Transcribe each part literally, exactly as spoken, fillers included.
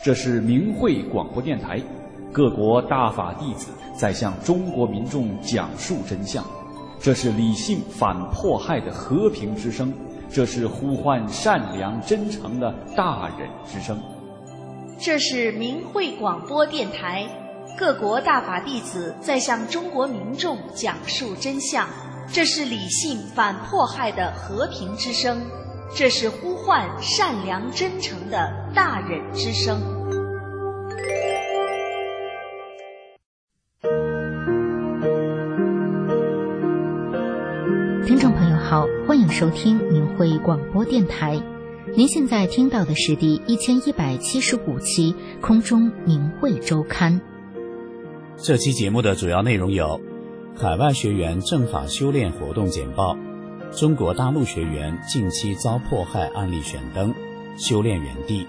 这是明慧广播电台，各国大法弟子在向中国民众讲述真相。这是理性反迫害的和平之声，这是呼唤善良真诚的大忍之声。 这是明慧广播电台，各国大法弟子在向中国民众讲述真相。这是理性反迫害的和平之声，这是呼唤善良真诚的大忍之声。 听众朋友好，欢迎收听明慧广播电台。您现在听到的是第一千一百七十五期空中明慧周刊。 这期节目的主要内容有：海外学员正法修炼活动简报，中国大陆学员近期遭迫害案例选灯，修炼园地。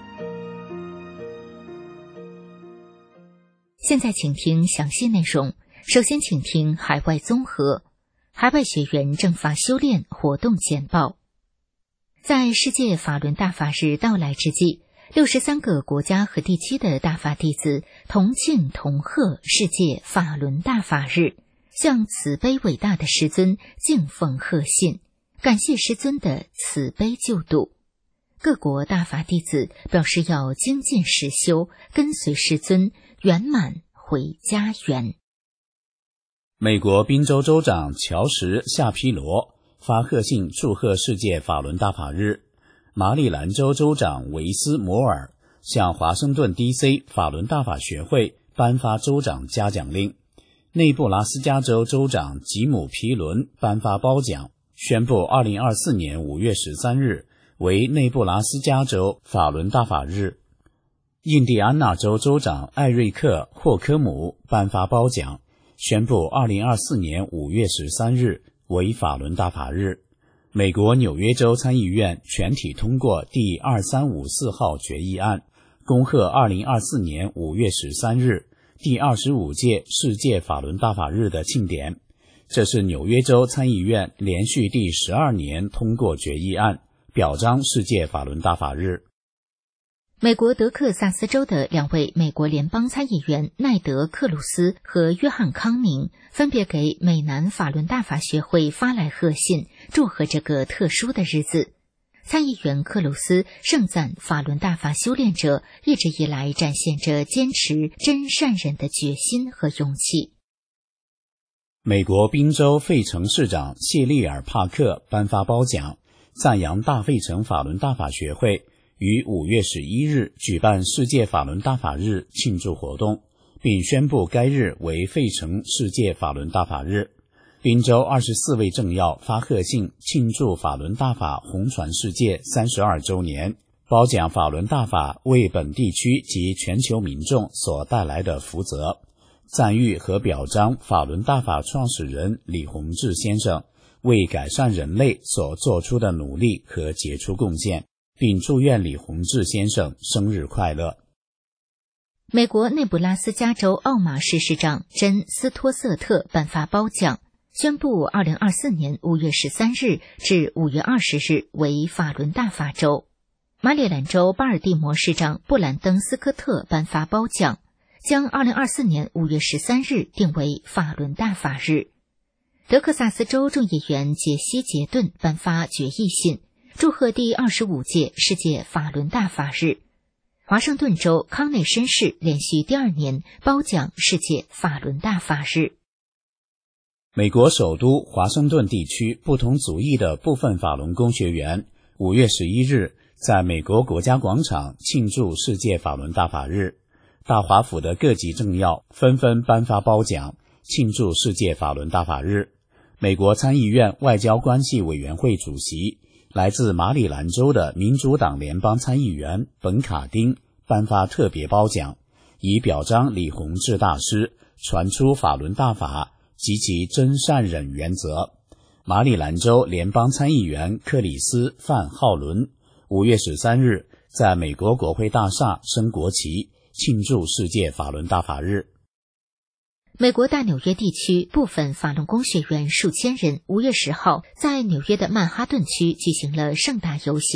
现在请听详细内容。首先请听海外综合，海外学员正法修炼活动简报。在世界法轮大法日到来之际，六十三个国家和地区的大法弟子同庆同贺世界法轮大法日，向慈悲伟大的师尊敬奉贺信，感谢师尊的慈悲救度。各国大法弟子表示要精进实修，跟随师尊圆满回家园。 美国宾州州长乔什·夏皮罗发贺信祝贺世界法轮大法日。马里兰州州长维斯摩尔向华盛顿 D C 法轮大法学会颁发州长嘉奖令。内布拉斯加州州长吉姆·皮伦颁发褒奖，宣布二零二四年五月十三日为内布拉斯加州法轮大法日。印第安纳州州长艾瑞克·霍科姆颁发褒奖，宣布二零二四年五月十三日为法轮大法日。美国纽约州参议院全体通过第二三五四号决议案，恭贺二零二四年五月十三日第二十五届世界法轮大法日的庆典。这是纽约州参议院连续第十二年通过决议案，表彰世界法轮大法日。 美国德克萨斯州的两位美国联邦参议员奈德·克鲁斯和约翰·康明分别给美南法轮大法学会发来贺信，祝贺这个特殊的日子。参议员克鲁斯盛赞法轮大法修炼者一直以来展现着坚持真善忍的决心和勇气。 美国宾州费城市长谢利尔·帕克颁发褒奖，赞扬大费城法轮大法学会于五月十一日举办世界法轮大法日庆祝活动，并宣布该日为费城世界法轮大法日。宾州二十四位政要发贺信庆祝法轮大法红传世界三十二周年，褒奖法轮大法为本地区及全球民众所带来的福泽，赞誉和表彰法轮大法创始人李洪志先生为改善人类所做出的努力和杰出贡献，并祝愿李洪志先生生日快乐。 美国内布拉斯加州奥马市市长珍·斯托瑟特颁发褒奖，宣布二零二四年五月十三日至五月二十日为法轮大法周。马里兰州巴尔的摩市长布兰登·斯科特颁发褒奖，将二零二四年五月十三日定为法轮大法日。德克萨斯州众议员杰西·杰顿颁发决议信，祝贺第二十五届世界法轮大法日。华盛顿州康内绅士连续第二年褒奖世界法轮大法日。 美国首都华盛顿地区不同族裔的部分法轮功学员五月十一日在美国国家广场庆祝世界法轮大法日。大华府的各级政要纷纷颁发褒奖，庆祝世界法轮大法日。美国参议院外交关系委员会主席来自马里兰州的民主党联邦参议员本卡丁颁发特别褒奖，以表彰李洪志大师传出法轮大法及其真善忍原则。马里兰州联邦参议员克里斯·范浩伦五月十三日在美国国会大厦升国旗，庆祝世界法轮大法日。 美国大纽约地区部分法轮功学员数千人五月十号在纽约的曼哈顿区举行了盛大游行，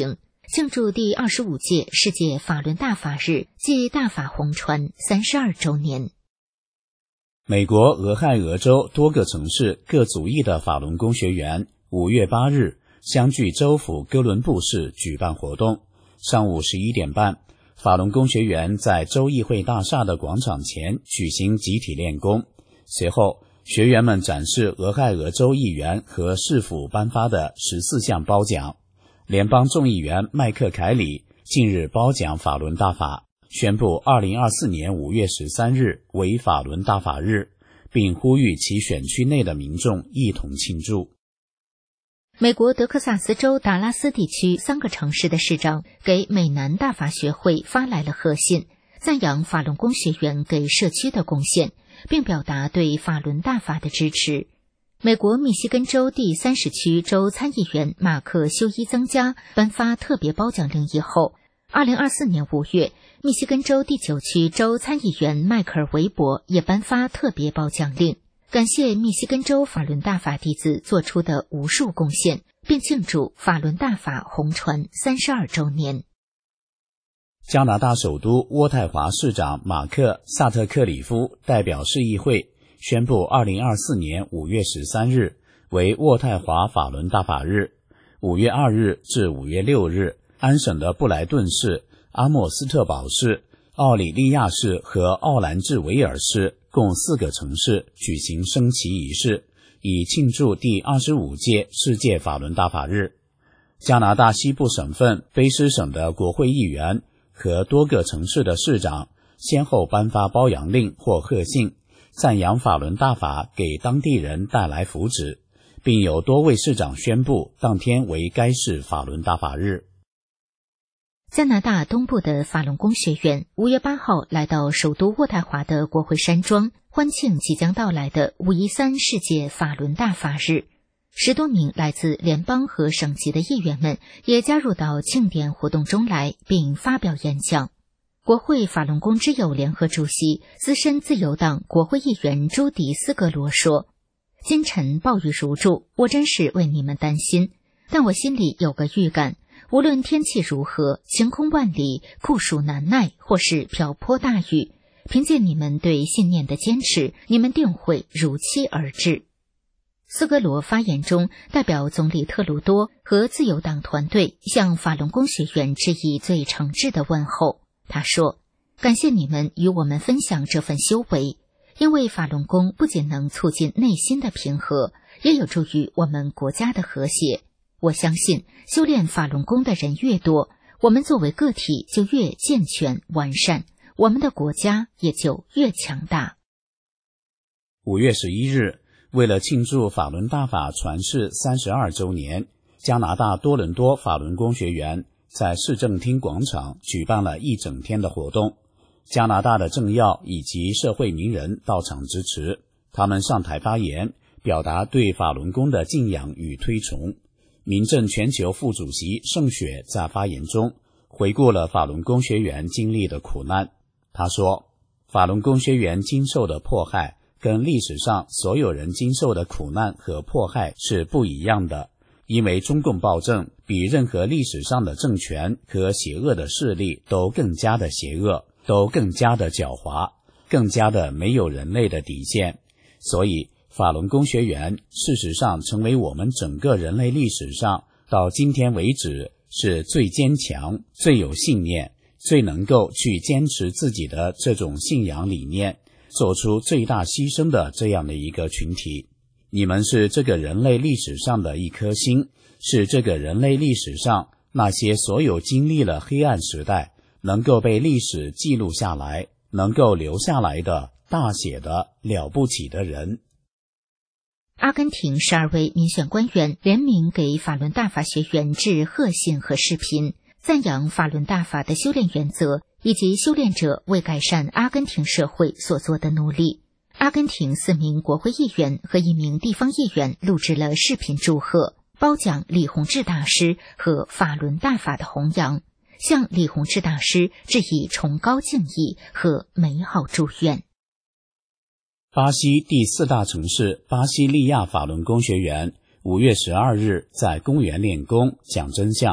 庆祝第二十五届世界法轮大法日暨大法红传三十二周年。 美国俄亥俄州多个城市各族裔的法轮功学员五月八日相聚州府哥伦布市举办活动。上午十一点半，法轮功学员在州议会大厦的广场前举行集体练功。随后，学员们展示俄亥俄州议员和市府颁发的十四项褒奖。联邦众议员麦克凯里近日褒奖法轮大法，宣布二零二四年五月十三日为法轮大法日，并呼吁其选区内的民众一同庆祝。 美国德克萨斯州达拉斯地区三个城市的市长给美南大法学会发来了贺信，赞扬法轮功学员给社区的贡献，并表达对法轮大法的支持。美国密西根州第三十区州参议员马克休伊增加颁发特别褒奖令以后，二零二四年五月，密西根州第九区州参议员迈克尔·韦伯也颁发特别褒奖令，感谢密西根州法轮大法弟子做出的无数贡献，并庆祝法轮大法红传三十二周年。 加拿大首都渥太华市长马克·萨特克里夫代表市议会宣布二零二四年五月十三日为渥太华法轮大法日。五月二日至五月六日，安省的布莱顿市、阿默斯特堡市、奥里利亚市和奥兰治维尔市共四个城市举行升旗仪式，以庆祝第二十五届世界法轮大法日。加拿大西部省份卑诗省的国会议员和多个城市的市长先后颁发褒扬令或贺信，赞扬法轮大法给当地人带来福祉，并有多位市长宣布当天为该市法轮大法日。 加拿大东部的法轮功学员五月八号来到首都渥太华的国会山庄，欢庆即将到来的五一三世界法轮大法日。十多名来自联邦和省级的议员们也加入到庆典活动中来，并发表演讲。国会法轮功之友联合主席、资深自由党国会议员朱迪斯格罗说：“今晨暴雨如注，我真是为你们担心，但我心里有个预感，无论天气如何，晴空万里，酷暑难耐，或是瓢泼大雨，凭借你们对信念的坚持，你们定会如期而至。”斯格罗发言中代表总理特鲁多和自由党团队向法轮功学员致以最诚挚的问候。他说：“感谢你们与我们分享这份修为，因为法轮功不仅能促进内心的平和，也有助于我们国家的和谐。我相信修炼法轮功的人越多，我们作为个体就越健全完善，我们的国家也就越强大。” 五月十一日，为了庆祝法轮大法传世三十二周年，加拿大多伦多法轮功学员在市政厅广场举办了一整天的活动。加拿大的政要以及社会名人到场支持，他们上台发言，表达对法轮功的敬仰与推崇。民政全球副主席盛雪在发言中回顾了法轮功学员经历的苦难。他说，法轮功学员经受的迫害跟历史上所有人经受的苦难和迫害是不一样的，因为中共暴政比任何历史上的政权和邪恶的势力都更加的邪恶，都更加的狡猾，更加的没有人类的底线。所以法轮功学员事实上成为我们整个人类历史上到今天为止是最坚强、最有信念、最能够去坚持自己的这种信仰理念，做出最大牺牲的这样的一个群体。你们是这个人类历史上的一颗星，是这个人类历史上那些所有经历了黑暗时代能够被历史记录下来，能够留下来的大写的了不起的人。 阿根廷十二位民选官员联名给法轮大法学员致贺信和视频，赞扬法轮大法的修炼原则以及修炼者为改善阿根廷社会所做的努力。阿根廷四名国会议员和一名地方议员录制了视频祝贺，褒奖李洪志大师和法轮大法的弘扬，向李洪志大师致以崇高敬意和美好祝愿。 巴西第四大城市巴西利亚法轮功学员五月十二日在公园练功讲真相，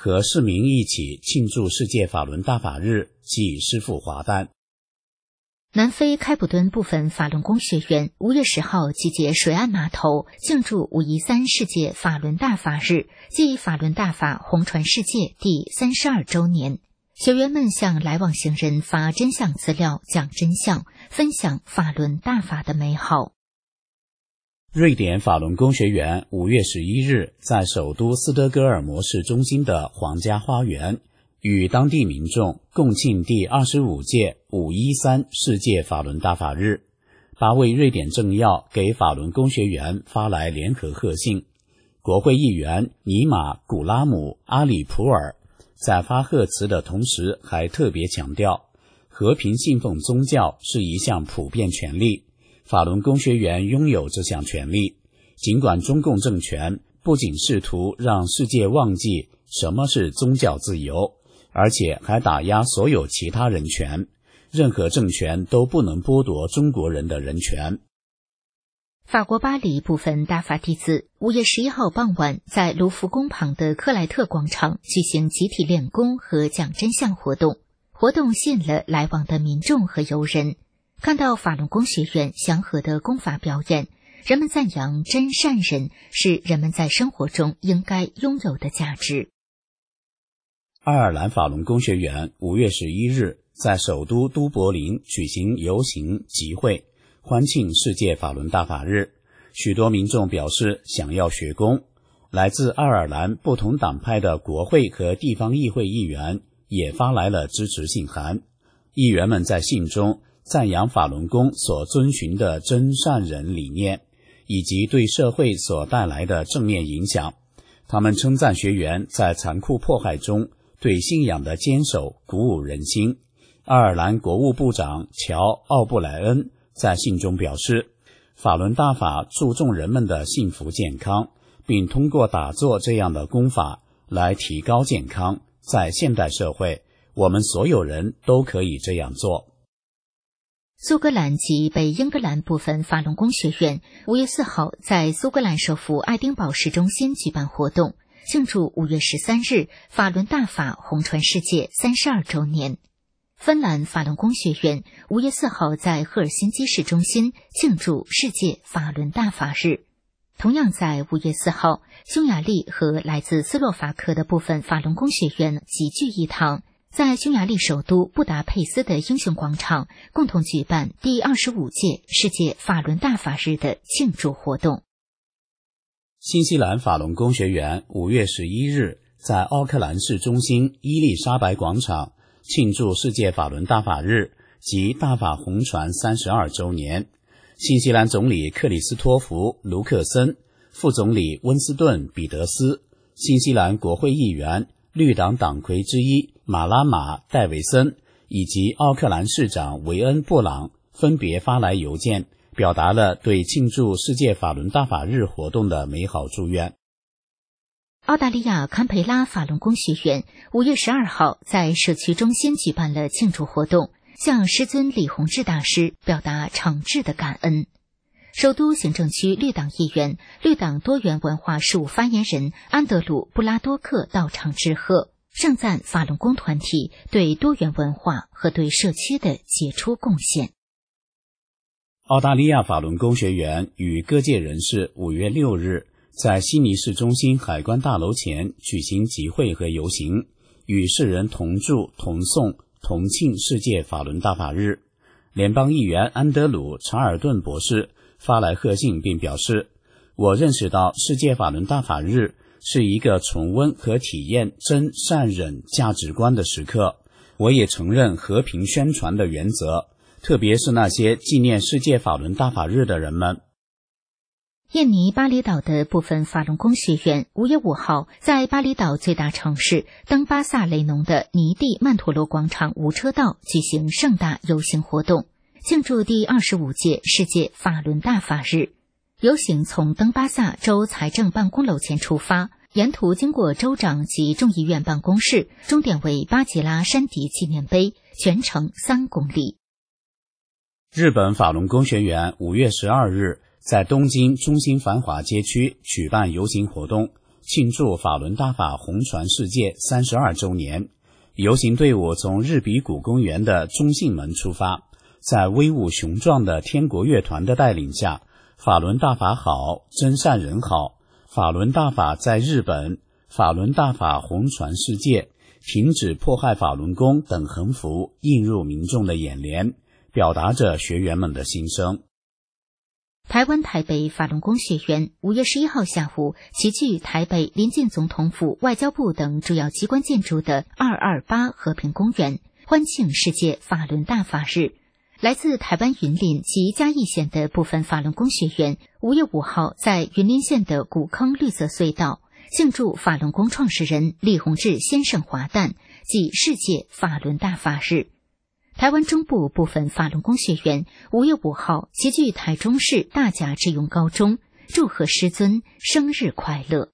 和市民一起庆祝世界法轮大法日暨师傅华诞。 南非开普敦部分法轮功学员五月十号集结水岸码头，庆祝五一三世界法轮大法日暨法轮大法红传世界第三十二周年。学员们向来往行人发真相资料，讲真相，分享法轮大法的美好。 瑞典法轮功学员五月十一日在首都斯德哥尔摩市中心的皇家花园，与当地民众共庆第二十五届五一三世界法轮大法日。八位瑞典政要给法轮功学员发来联合贺信。国会议员尼玛·古拉姆·阿里普尔在发贺词的同时，还特别强调，和平信奉宗教是一项普遍权利，法轮功学员拥有这项权利。尽管中共政权不仅试图让世界忘记什么是宗教自由，而且还打压所有其他人权，任何政权都不能剥夺中国人的人权。 法国巴黎部分大法弟子五月十一号傍晚在卢浮宫旁的克莱特广场举行集体练功和讲真相活动，活动吸引了来往的民众和游人。看到法轮功学员祥和的功法表演，人们赞扬真善忍是人们在生活中应该拥有的价值。 爱尔兰法轮功学员五月十一日在首都都柏林举行游行集会，欢庆世界法轮大法日。许多民众表示想要学功。来自爱尔兰不同党派的国会和地方议会议员也发来了支持信函。议员们在信中赞扬法轮功所遵循的真善忍理念，以及对社会所带来的正面影响。他们称赞学员在残酷迫害中对信仰的坚守鼓舞人心。爱尔兰国务部长乔·奥布莱恩在信中表示，法轮大法注重人们的幸福健康，并通过打坐这样的功法来提高健康。在现代社会，我们所有人都可以这样做。 苏格兰及北英格兰部分法轮功学院五月四号在苏格兰首府爱丁堡市中心举办活动，庆祝五月十三日法轮大法红传世界三十二周年。芬兰法轮功学院五月四号在赫尔辛基市中心庆祝世界法轮大法日。同样在五月四号，匈牙利和来自斯洛伐克的部分法轮功学院齐聚一堂，在匈牙利首都布达佩斯的英雄广场共同举办第二十五届世界法轮大法日的庆祝活动。 新西兰法轮功学员五月十一日在奥克兰市中心伊丽莎白广场庆祝世界法轮大法日及大法红传三十二周年。新西兰总理克里斯托弗·卢克森、副总理温斯顿·彼得斯、新西兰国会议员绿党党魁之一马拉马·戴维森以及奥克兰市长维恩·布朗分别发来邮件，表达了对庆祝世界法轮大法日活动的美好祝愿。 澳大利亚堪培拉法轮功学院五月十二号在社区中心举办了庆祝活动，向师尊李洪志大师表达诚挚的感恩。首都行政区绿党议员、绿党多元文化事务发言人安德鲁·布拉多克到场致贺，盛赞法轮功团体对多元文化和对社区的杰出贡献。 澳大利亚法轮功学员与各界人士五月六日在悉尼市中心海关大楼前举行集会和游行，与世人同祝同颂同庆世界法轮大法日。联邦议员安德鲁·查尔顿博士发来贺信并表示，我认识到世界法轮大法日是一个重温和体验真善忍价值观的时刻。我也承认和平宣传的原则，特别是那些纪念世界法轮大法日的人们。 印尼巴厘岛的部分法轮功学员五月五号在巴厘岛最大城市登巴萨雷农的尼蒂曼陀罗广场无车道举行盛大游行活动，庆祝第二十五届世界法轮大法日。游行从登巴萨州财政办公楼前出发，沿途经过州长及众议院办公室，终点为巴吉拉山迪纪念碑，全程三公里。 日本法轮功学员五月十二日在东京中心繁华街区举办游行活动， 庆祝法轮大法红传世界三十二周年。游行队伍从日比谷公园的中信门出发，在威武雄壮的天国乐团的带领下，法轮大法好，真善人好，法轮大法在日本，法轮大法红传世界，停止迫害法轮功等横幅映入民众的眼帘，表达着学员们的心声。 台湾台北法轮功学员五月十一号下午齐聚台北临近总统府、外交部等主要机关建筑的二二八和平公园，欢庆世界法轮大法日。来自台湾云林及嘉义县的部分法轮功学员五月五号在云林县的古坑绿色隧道庆祝法轮功创始人李洪志先生华诞暨世界法轮大法日。台湾中部部分法轮功学员五月五号齐聚台中市大甲智勇高中，祝贺师尊生日快乐。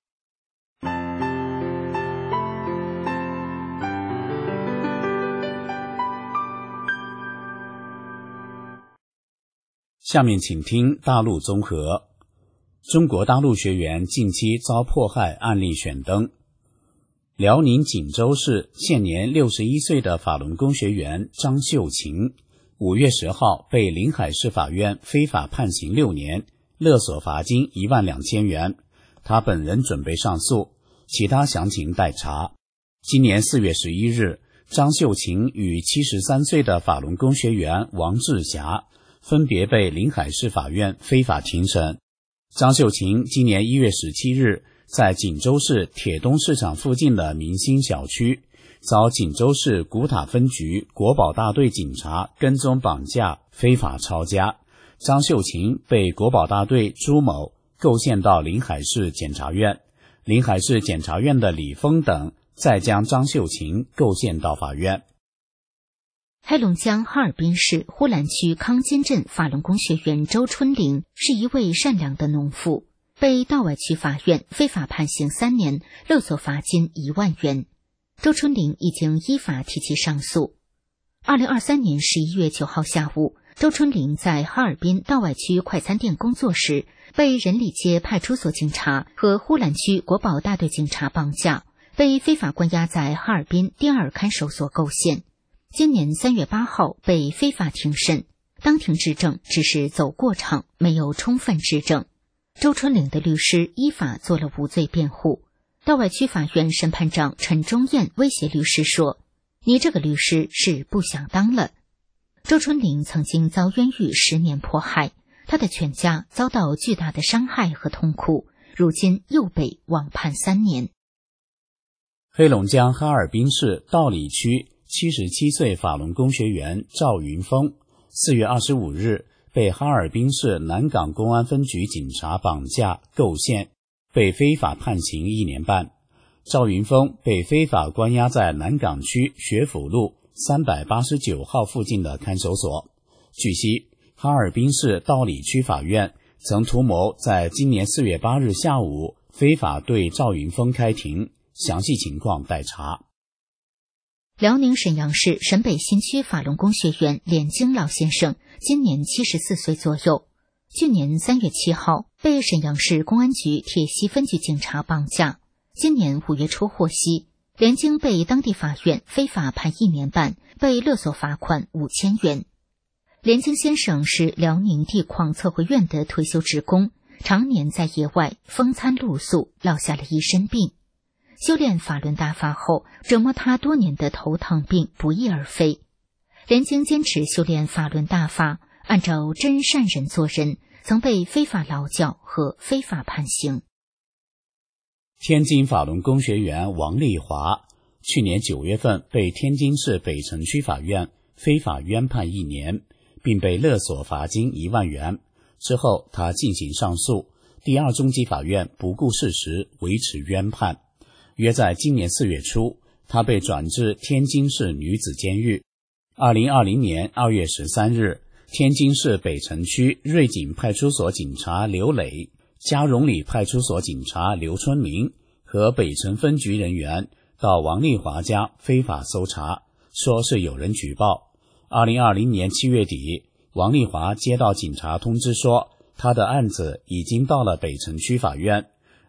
下面请听大陆综合。中国大陆学员近期遭迫害案例选登。辽宁锦州市现年六十一岁的法轮功学员张秀琴，五月十号被临海市法院非法判刑六年，勒索罚金一万两千元。他本人准备上诉，其他详情待查。今年四月十一日，张秀琴与七十三岁的法轮功学员王志霞分别被临海市法院非法庭审。张秀琴今年一月十七日在锦州市铁东市场附近的明星小区，遭锦州市古塔分局国保大队警察跟踪绑架，非法抄家。张秀琴被国保大队朱某构陷到临海市检察院，临海市检察院的李峰等再将张秀琴构陷到法院。 黑龙江哈尔滨市呼兰区康坚镇法轮功学员周春玲是一位善良的农妇，被道外区法院非法判刑三年，勒索罚金一万元。周春玲已经依法提起上诉。二零二三年十一月九号下午，周春玲在哈尔滨道外区快餐店工作时，被仁里街派出所警察和呼兰区国保大队警察绑架，被非法关押在哈尔滨第二看守所构陷。今年三月八号被非法庭审，当庭质证只是走过场，没有充分质证。周春玲的律师依法做了无罪辩护。道外区法院审判长陈忠燕威胁律师说：“你这个律师是不想当了。”周春玲曾经遭冤狱十年迫害，她的全家遭到巨大的伤害和痛苦，如今又被网判三年。 黑龙江哈尔滨市道里区七十七岁法轮功学员赵云峰，四月二十五日被哈尔滨市南港公安分局警察绑架构陷，被非法判刑一年半。赵云峰被非法关押在南港区学府路三百八十九号附近的看守所。据悉，哈尔滨市道里区法院曾图谋在今年四月八日下午非法对赵云峰开庭，详细情况待查。 辽宁沈阳市沈北新区法轮功学员连京老先生今年七十四岁左右，去年三月七号被沈阳市公安局铁西分局警察绑架，今年五月初获悉，连京被当地法院非法判一年半，被勒索罚款五千元。连京先生是辽宁地矿测绘院的退休职工，常年在野外风餐露宿，落下了一身病。修炼法轮大法后，折磨他多年的头疼病不翼而飞。连京坚持修炼法轮大法，按照真善人做人，曾被非法劳教和非法判刑。 天津法轮功学员王丽华去年九月份被天津市北城区法院非法冤判一年，并被勒索罚金一万元。之后他进行上诉，第二中级法院不顾事实维持冤判。约在今年四月初，他被转至天津市女子监狱。二零二零年二月十三日，天津市北城区瑞景派出所警察刘磊、嘉荣里派出所警察刘春明和北城分局人员到王丽华家非法搜查，说是有人举报。二零二零年七月底，王丽华接到警察通知说，他的案子已经到了北城区法院。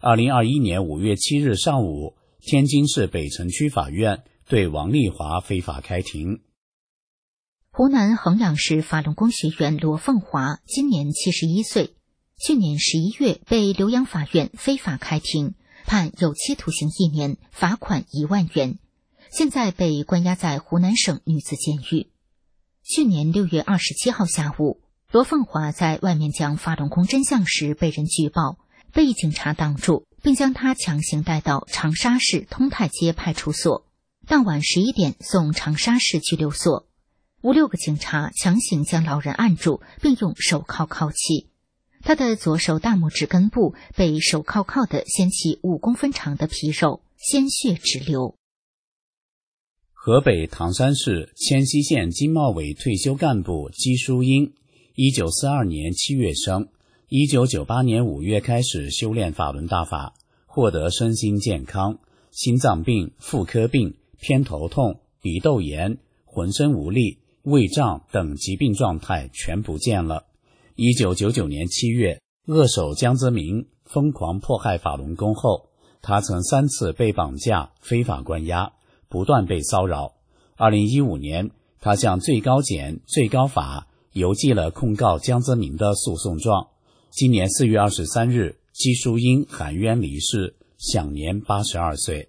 二零二一年五月七日上午，天津市北城区法院对王丽华非法开庭。 湖南衡阳市法轮功学员罗凤华今年七十一岁，去年十一月被浏阳法院非法开庭，判有期徒刑一年，罚款一万元，现在被关押在湖南省女子监狱。去年六月二十七号下午，罗凤华在外面讲法轮功真相时被人举报，被警察挡住，并将他强行带到长沙市通泰街派出所，当晚十一点送长沙市拘留所。五六个警察强行将老人按住，并用手铐铐起，他的左手大拇指根部被手铐铐的掀起五公分长的皮肉，鲜血直流。 河北唐山市迁西县经贸委退休干部姬淑英，一九四二年七月生，一九九八年五月开始修炼法轮大法，获得身心健康，心脏病、妇科病、偏头痛、鼻窦炎、浑身无力、胃胀等疾病状态全不见了。一九九九年七月，恶手江泽民疯狂迫害法轮功后，他曾三次被绑架、非法关押，不断被骚扰。二零一五年，他向最高检、最高法邮寄了控告江泽民的诉讼状。今年四月二十三日，姬淑英含冤离世，享年八十二岁。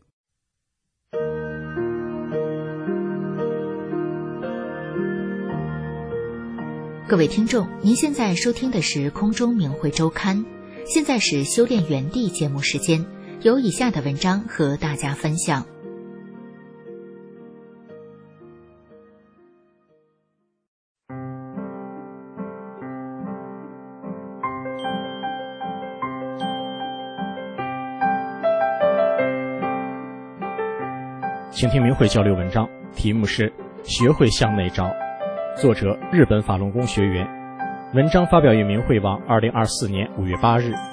各位听众，您现在收听的是空中明慧周刊，现在是修炼原地节目时间，有以下的文章和大家分享。 请听明慧交流文章，题目是学会向内找，作者日本法轮功学员。文章发表于明慧网二零二四年五月八日。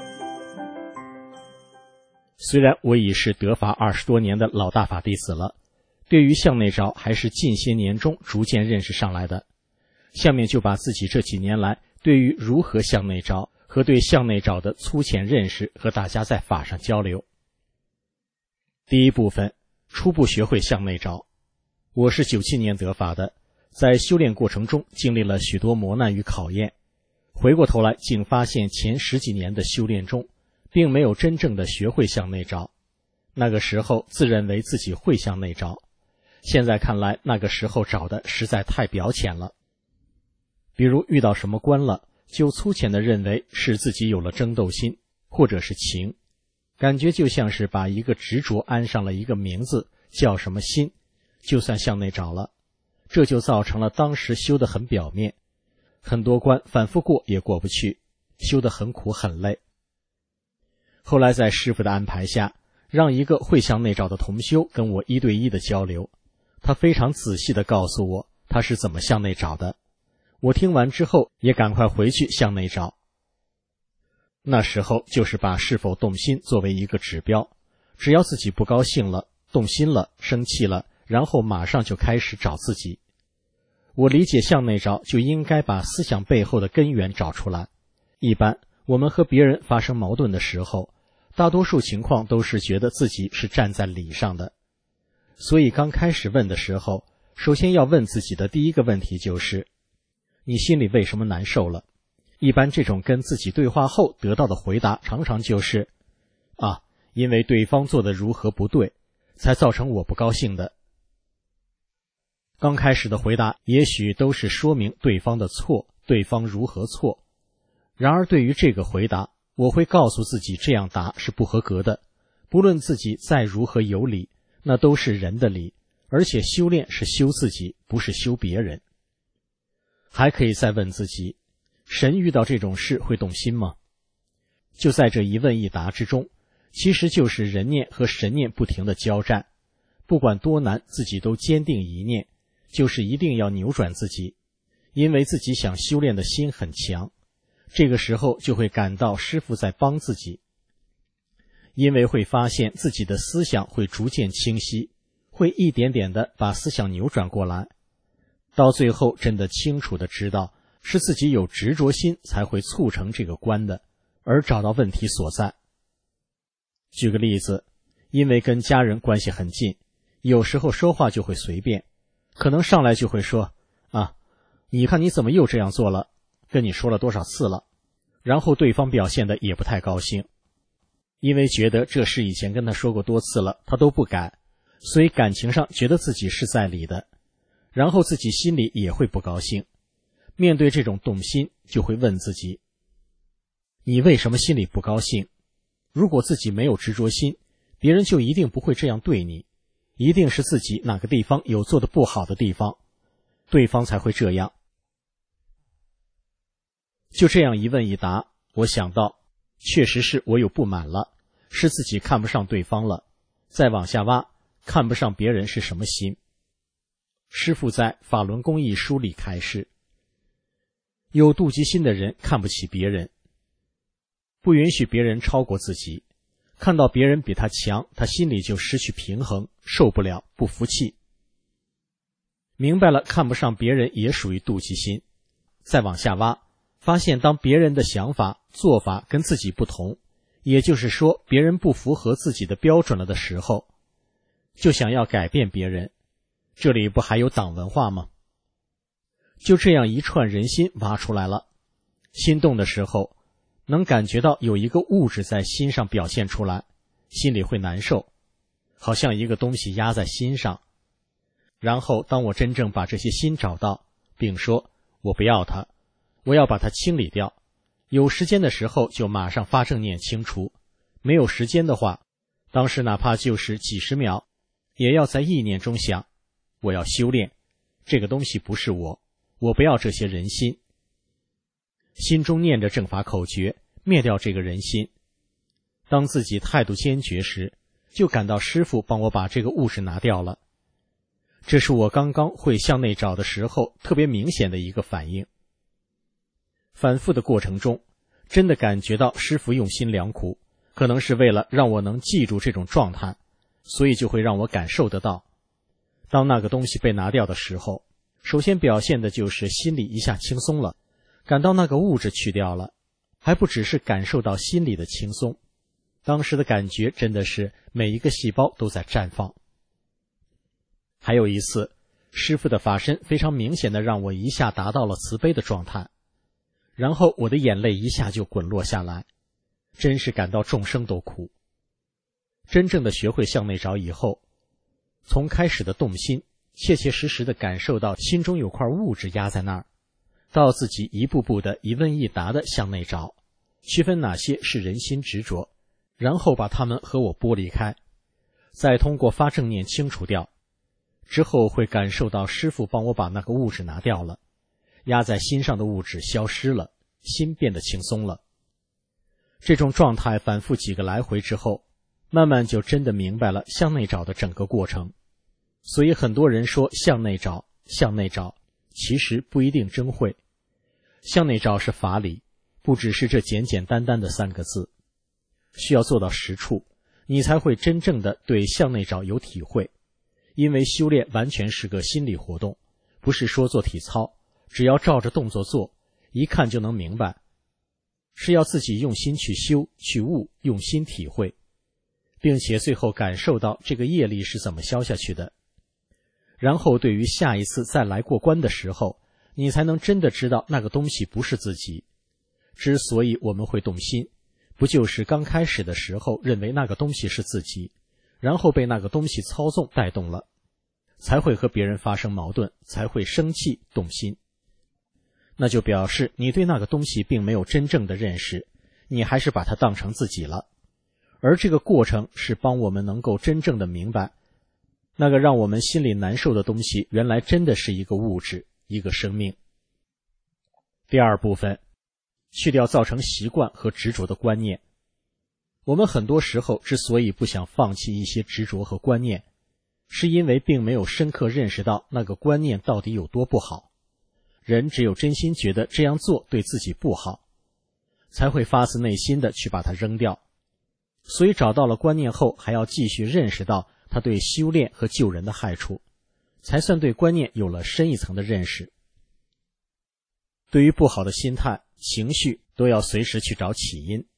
虽然我已是得法二十多年的老大法弟子了，对于向内找还是近些年中逐渐认识上来的。下面就把自己这几年来对于如何向内找和对向内找的粗浅认识和大家在法上交流。第一部分，初步学会向内找。我是九七年得法的，在修炼过程中经历了许多磨难与考验，回过头来竟发现前十几年的修炼中并没有真正的学会向内找。那个时候自认为自己会向内找，现在看来那个时候找的实在太表浅了。比如遇到什么关了，就粗浅的认为是自己有了争斗心，或者是情，感觉就像是把一个执着安上了一个名字，叫什么心，就算向内找了。这就造成了当时修得很表面，很多关反复过也过不去，修得很苦很累。后来在师父的安排下，让一个会向内找的同修跟我一对一的交流，他非常仔细地告诉我他是怎么向内找的。我听完之后也赶快回去向内找。那时候就是把是否动心作为一个指标，只要自己不高兴了、动心了、生气了，然后马上就开始找自己。我理解向内找就应该把思想背后的根源找出来。一般我们和别人发生矛盾的时候，大多数情况都是觉得自己是站在理上的。所以刚开始问的时候，首先要问自己的第一个问题就是，你心里为什么难受了？一般这种跟自己对话后得到的回答常常就是啊，因为对方做的如何不对，才造成我不高兴的。刚开始的回答也许都是说明对方的错，对方如何错。然而对于这个回答，我会告诉自己这样答是不合格的，不论自己再如何有理，那都是人的理，而且修炼是修自己，不是修别人。还可以再问自己，神遇到这种事会动心吗？就在这一问一答之中，其实就是人念和神念不停的交战，不管多难，自己都坚定一念，就是一定要扭转自己，因为自己想修炼的心很强，这个时候就会感到师父在帮自己，因为会发现自己的思想会逐渐清晰，会一点点的把思想扭转过来，到最后真的清楚的知道是自己有执着心才会促成这个关的，而找到问题所在。 举个例子，因为跟家人关系很近，有时候说话就会随便，可能上来就会说啊，你看你怎么又这样做了，跟你说了多少次了，然后对方表现得也不太高兴，因为觉得这事以前跟他说过多次了，他都不改，所以感情上觉得自己是在理的，然后自己心里也会不高兴。面对这种动心，就会问自己，你为什么心里不高兴？如果自己没有执着心，别人就一定不会这样对你，一定是自己哪个地方有做得不好的地方，对方才会这样。就这样一问一答，我想到确实是我有不满了，是自己看不上对方了。再往下挖，看不上别人是什么心？师父在《法轮功义书》里开示，有妒忌心的人看不起别人，不允许别人超过自己，看到别人比他强，他心里就失去平衡，受不了，不服气。明白了看不上别人也属于妒忌心，再往下挖，发现当别人的想法做法跟自己不同，也就是说别人不符合自己的标准了的时候，就想要改变别人，这里不还有党文化吗？就这样一串人心挖出来了。心动的时候能感觉到有一个物质在心上表现出来，心里会难受，好像一个东西压在心上。然后当我真正把这些心找到，并说我不要它，我要把它清理掉，有时间的时候就马上发正念清除，没有时间的话，当时哪怕就是几十秒，也要在意念中想，我要修炼，这个东西不是我，我不要这些人心。心中念着正法口诀，灭掉这个人心。当自己态度坚决时，就感到师父帮我把这个物质拿掉了。这是我刚刚会向内找的时候特别明显的一个反应。反复的过程中，真的感觉到师父用心良苦，可能是为了让我能记住这种状态，所以就会让我感受得到。当那个东西被拿掉的时候，首先表现的就是心里一下轻松了，感到那个物质去掉了，还不只是感受到心里的轻松，当时的感觉真的是每一个细胞都在绽放。还有一次，师父的法身非常明显的让我一下达到了慈悲的状态，然后我的眼泪一下就滚落下来，真是感到众生都苦。真正的学会向内找以后，从开始的动心，切切实实的感受到心中有块物质压在那儿，到自己一步步的一问一答的向内找，区分哪些是人心执着，然后把它们和我剥离开，再通过发正念清除掉。之后会感受到师父帮我把那个物质拿掉了，压在心上的物质消失了，心变得轻松了。这种状态反复几个来回之后，慢慢就真的明白了向内找的整个过程。所以很多人说向内找向内找，其实不一定真会。向内找是法理，不只是这简简单单的三个字，需要做到实处，你才会真正的对向内找有体会。因为修炼完全是个心理活动，不是说做体操，只要照着动作做，一看就能明白，是要自己用心去修去悟，用心体会，并且最后感受到这个业力是怎么消下去的。然后对于下一次再来过关的时候，你才能真的知道那个东西不是自己。之所以我们会动心，不就是刚开始的时候认为那个东西是自己，然后被那个东西操纵带动了，才会和别人发生矛盾，才会生气动心。那就表示你对那个东西并没有真正的认识，你还是把它当成自己了。而这个过程是帮我们能够真正的明白，那个让我们心里难受的东西原来真的是一个物质，一个生命。第二部分，去掉造成习惯和执着的观念。我们很多时候之所以不想放弃一些执着和观念，是因为并没有深刻认识到那个观念到底有多不好。人只有真心觉得这样做对自己不好，才会发自内心的去把它扔掉。所以找到了观念后，还要继续认识到它对修炼和救人的害处，才算对观念有了深一层的认识。对于不好的心态、情绪，都要随时去找起因。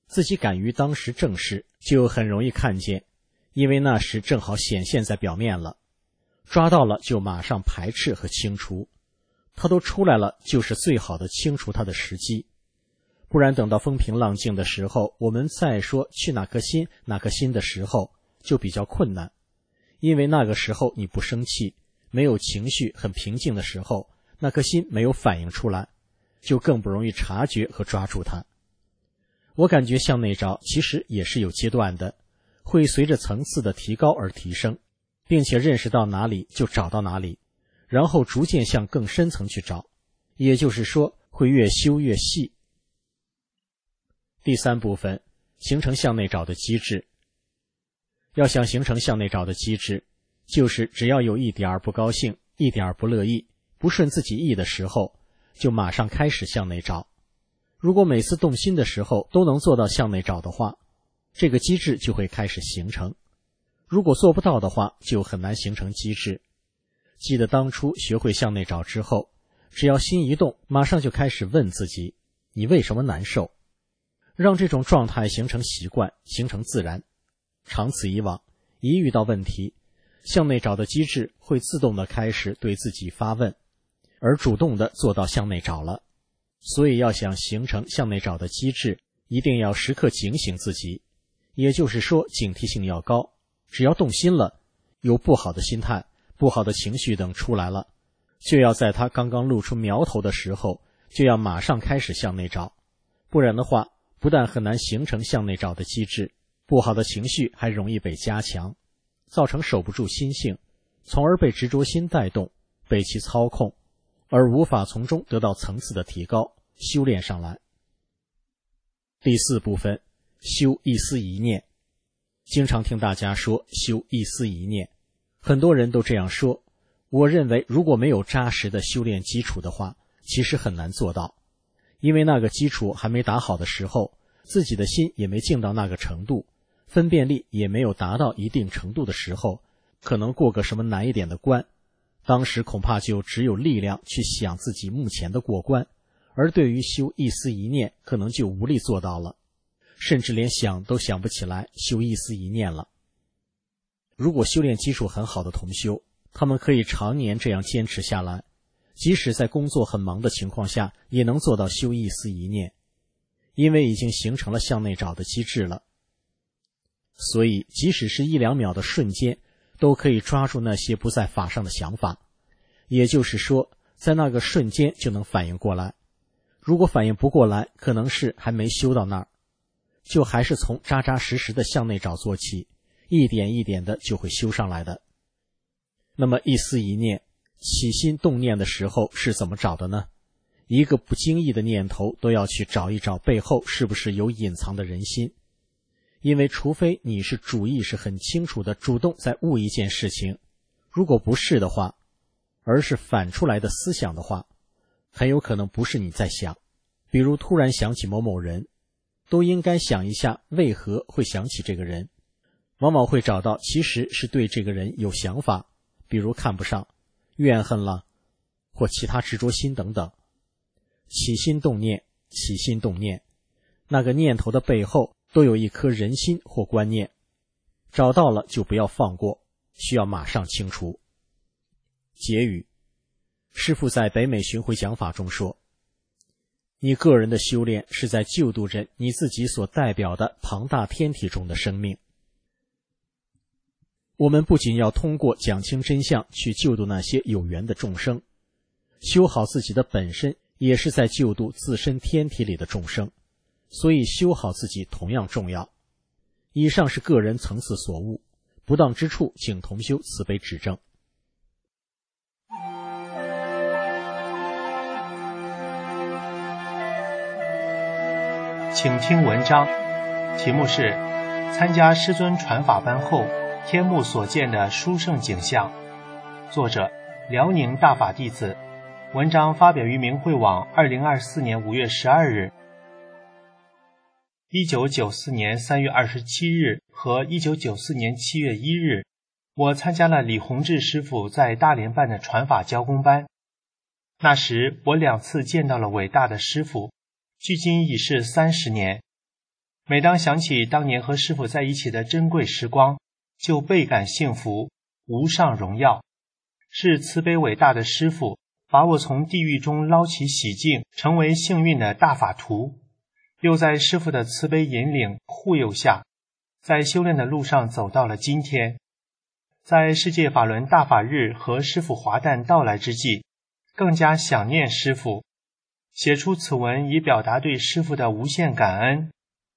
自己敢于当时正视，就很容易看见，因为那时正好显现在表面了。抓到了就马上排斥和清除，它都出来了，就是最好的清除它的时机。不然等到风平浪静的时候，我们再说去哪颗心哪颗心的时候，就比较困难。因为那个时候你不生气，没有情绪，很平静的时候，那颗心没有反应出来，就更不容易察觉和抓住它。我感觉向内找其实也是有阶段的，会随着层次的提高而提升，并且认识到哪里就找到哪里，然后逐渐向更深层去找，也就是说会越修越细。第三部分，形成向内找的机制。要想形成向内找的机制，就是只要有一点不高兴，一点不乐意，不顺自己意的时候，就马上开始向内找。如果每次动心的时候都能做到向内找的话，这个机制就会开始形成。如果做不到的话，就很难形成机制。记得当初学会向内找之后，只要心一动，马上就开始问自己，你为什么难受？让这种状态形成习惯，形成自然。长此以往，一遇到问题，向内找的机制会自动的开始对自己发问，而主动的做到向内找了。所以要想形成向内找的机制，一定要时刻警醒自己，也就是说警惕性要高。只要动心了，有不好的心态、不好的情绪等出来了，就要在它刚刚露出苗头的时候，就要马上开始向内找。不然的话，不但很难形成向内找的机制，不好的情绪还容易被加强，造成守不住心性，从而被执着心带动，被其操控，而无法从中得到层次的提高，修炼上来。第四部分，修一丝一念。经常听大家说修一丝一念，很多人都这样说。我认为如果没有扎实的修炼基础的话，其实很难做到。因为那个基础还没打好的时候，自己的心也没静到那个程度，分辨力也没有达到一定程度的时候，可能过个什么难一点的关，当时恐怕就只有力量去想自己目前的过关，而对于修一丝一念可能就无力做到了，甚至连想都想不起来修一丝一念了。如果修炼基础很好的同修，他们可以常年这样坚持下来，即使在工作很忙的情况下，也能做到修一丝一念，因为已经形成了向内找的机制了。所以即使是一两秒的瞬间，都可以抓住那些不在法上的想法，也就是说在那个瞬间就能反应过来。如果反应不过来，可能是还没修到那儿，就还是从扎扎实实的向内找做起，一点一点的就会修上来的。那么一丝一念，起心动念的时候是怎么找的呢？一个不经意的念头都要去找一找背后是不是有隐藏的人心。因为除非你是主意识很清楚的主动在悟一件事情，如果不是的话，而是反出来的思想的话，很有可能不是你在想。比如突然想起某某人，都应该想一下为何会想起这个人，往往会找到其实是对这个人有想法，比如看不上、怨恨了，或其他执着心等等。起心动念，起心动念，那个念头的背后都有一颗人心或观念，找到了就不要放过，需要马上清除。结语，师父在北美巡回讲法中说，你个人的修炼是在救度着你自己所代表的庞大天体中的生命。我们不仅要通过讲清真相去救度那些有缘的众生，修好自己的本身也是在救度自身天体里的众生，所以修好自己同样重要。以上是个人层次所悟，不当之处请同修慈悲指正。 请听文章，题目是参加师尊传法班后天目所见的殊胜景象，作者辽宁大法弟子，文章发表于明慧网二零二四年五月十二日。一九九四年三月二十七日和一九九四年七月一日，我参加了李洪志师父在大连办的传法教功班。那时我两次见到了伟大的师父，距今已是三十年。 每当想起当年和师父在一起的珍贵时光，就倍感幸福，无上荣耀。是慈悲伟大的师父把我从地狱中捞起洗净，成为幸运的大法徒，又在师父的慈悲引领护佑下，在修炼的路上走到了今天。在世界法轮大法日和师父华诞到来之际，更加想念师父，写出此文以表达对师父的无限感恩。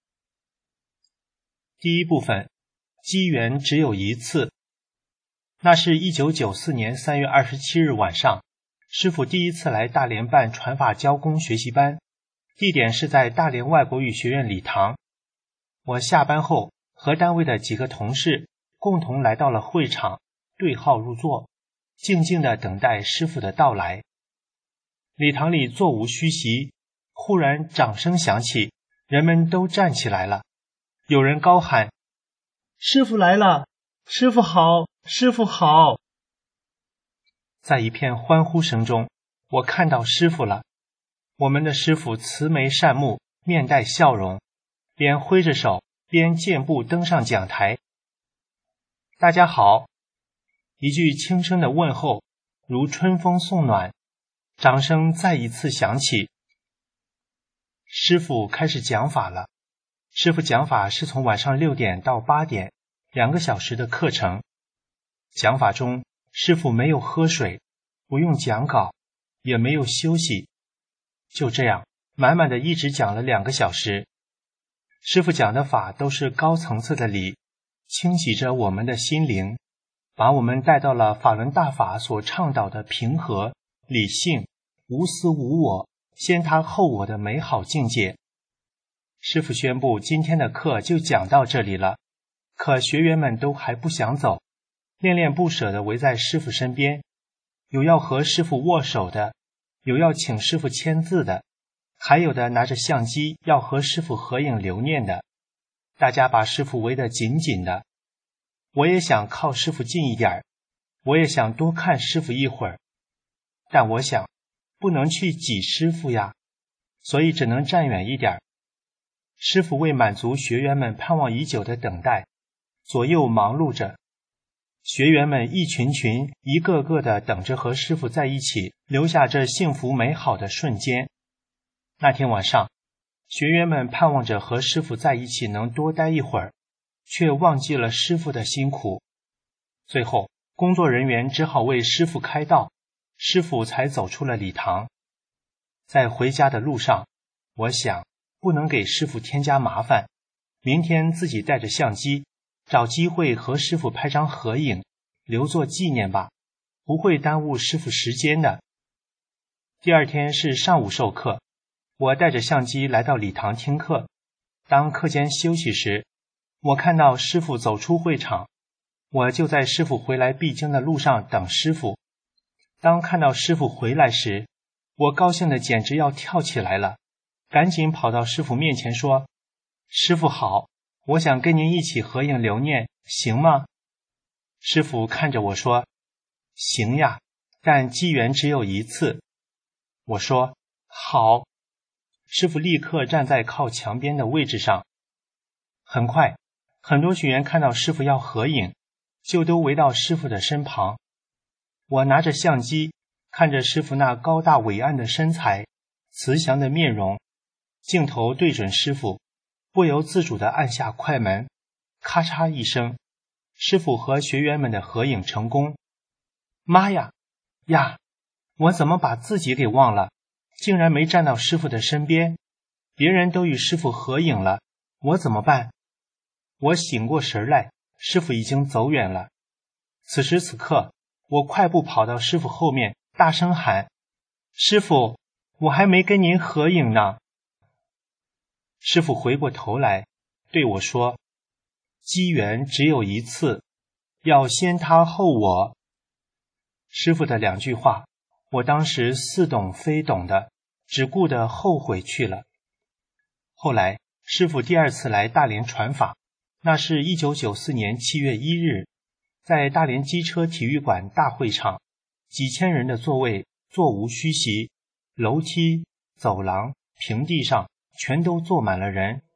第一部分，机缘只有一次。那是一九九四年三月二十七日晚上，师父第一次来大连办传法教功学习班，地点是在大连外国语学院礼堂。我下班后和单位的几个同事共同来到了会场，对号入座，静静地等待师父的到来。礼堂里座无虚席，忽然掌声响起，人们都站起来了。有人高喊：师父来了，师父好，师父好。在一片欢呼声中，我看到师父了。我们的师父慈眉善目，面带笑容，边挥着手边健步登上讲台。大家好，一句轻声的问候如春风送暖，掌声再一次响起。师父开始讲法了。师父讲法是从晚上六点到八点，两个小时的课程。讲法中，师父没有喝水，不用讲稿，也没有休息，就这样满满的一直讲了两个小时。师父讲的法都是高层次的理，清洗着我们的心灵，把我们带到了法轮大法所倡导的平和、理性、无私无我、先他后我的美好境界。师父宣布今天的课就讲到这里了，可学员们都还不想走，恋恋不舍地围在师父身边，有要和师父握手的，有要请师父签字的，还有的拿着相机要和师父合影留念的。大家把师父围得紧紧的。我也想靠师父近一点，我也想多看师父一会儿，但我想不能去挤师父呀，所以只能站远一点。师父为满足学员们盼望已久的等待，左右忙碌着。学员们一群群一个个的等着和师父在一起，留下这幸福美好的瞬间。那天晚上，学员们盼望着和师父在一起能多待一会儿，却忘记了师父的辛苦。最后，工作人员只好为师父开道，师父才走出了礼堂。在回家的路上，我想不能给师父添加麻烦，明天自己带着相机，找机会和师父拍张合影，留作纪念吧，不会耽误师父时间的。第二天是上午授课，我带着相机来到礼堂听课。当课间休息时，我看到师父走出会场，我就在师父回来必经的路上等师父。当看到师父回来时，我高兴得简直要跳起来了，赶紧跑到师父面前说：师父好，我想跟您一起合影留念，行吗？师父看着我说：行呀，但机缘只有一次。我说：好。师父立刻站在靠墙边的位置上。很快，很多学员看到师父要合影，就都围到师父的身旁。我拿着相机，看着师父那高大伟岸的身材，慈祥的面容，镜头对准师父，不由自主地按下快门，咔嚓一声，师父和学员们的合影成功。妈呀呀，我怎么把自己给忘了，竟然没站到师父的身边，别人都与师父合影了，我怎么办？我醒过神来，师父已经走远了。此时此刻，我快步跑到师父后面，大声喊：师父，我还没跟您合影呢。师父回过头来对我说：机缘只有一次，要先他后我。师父的两句话，我当时似懂非懂的，只顾得后悔去了。后来师父第二次来大连传法，那是一九九四年七月一日，在大连机车体育馆大会场，几千人的座位座无虚席，楼梯、走廊、平地上全都坐满了人，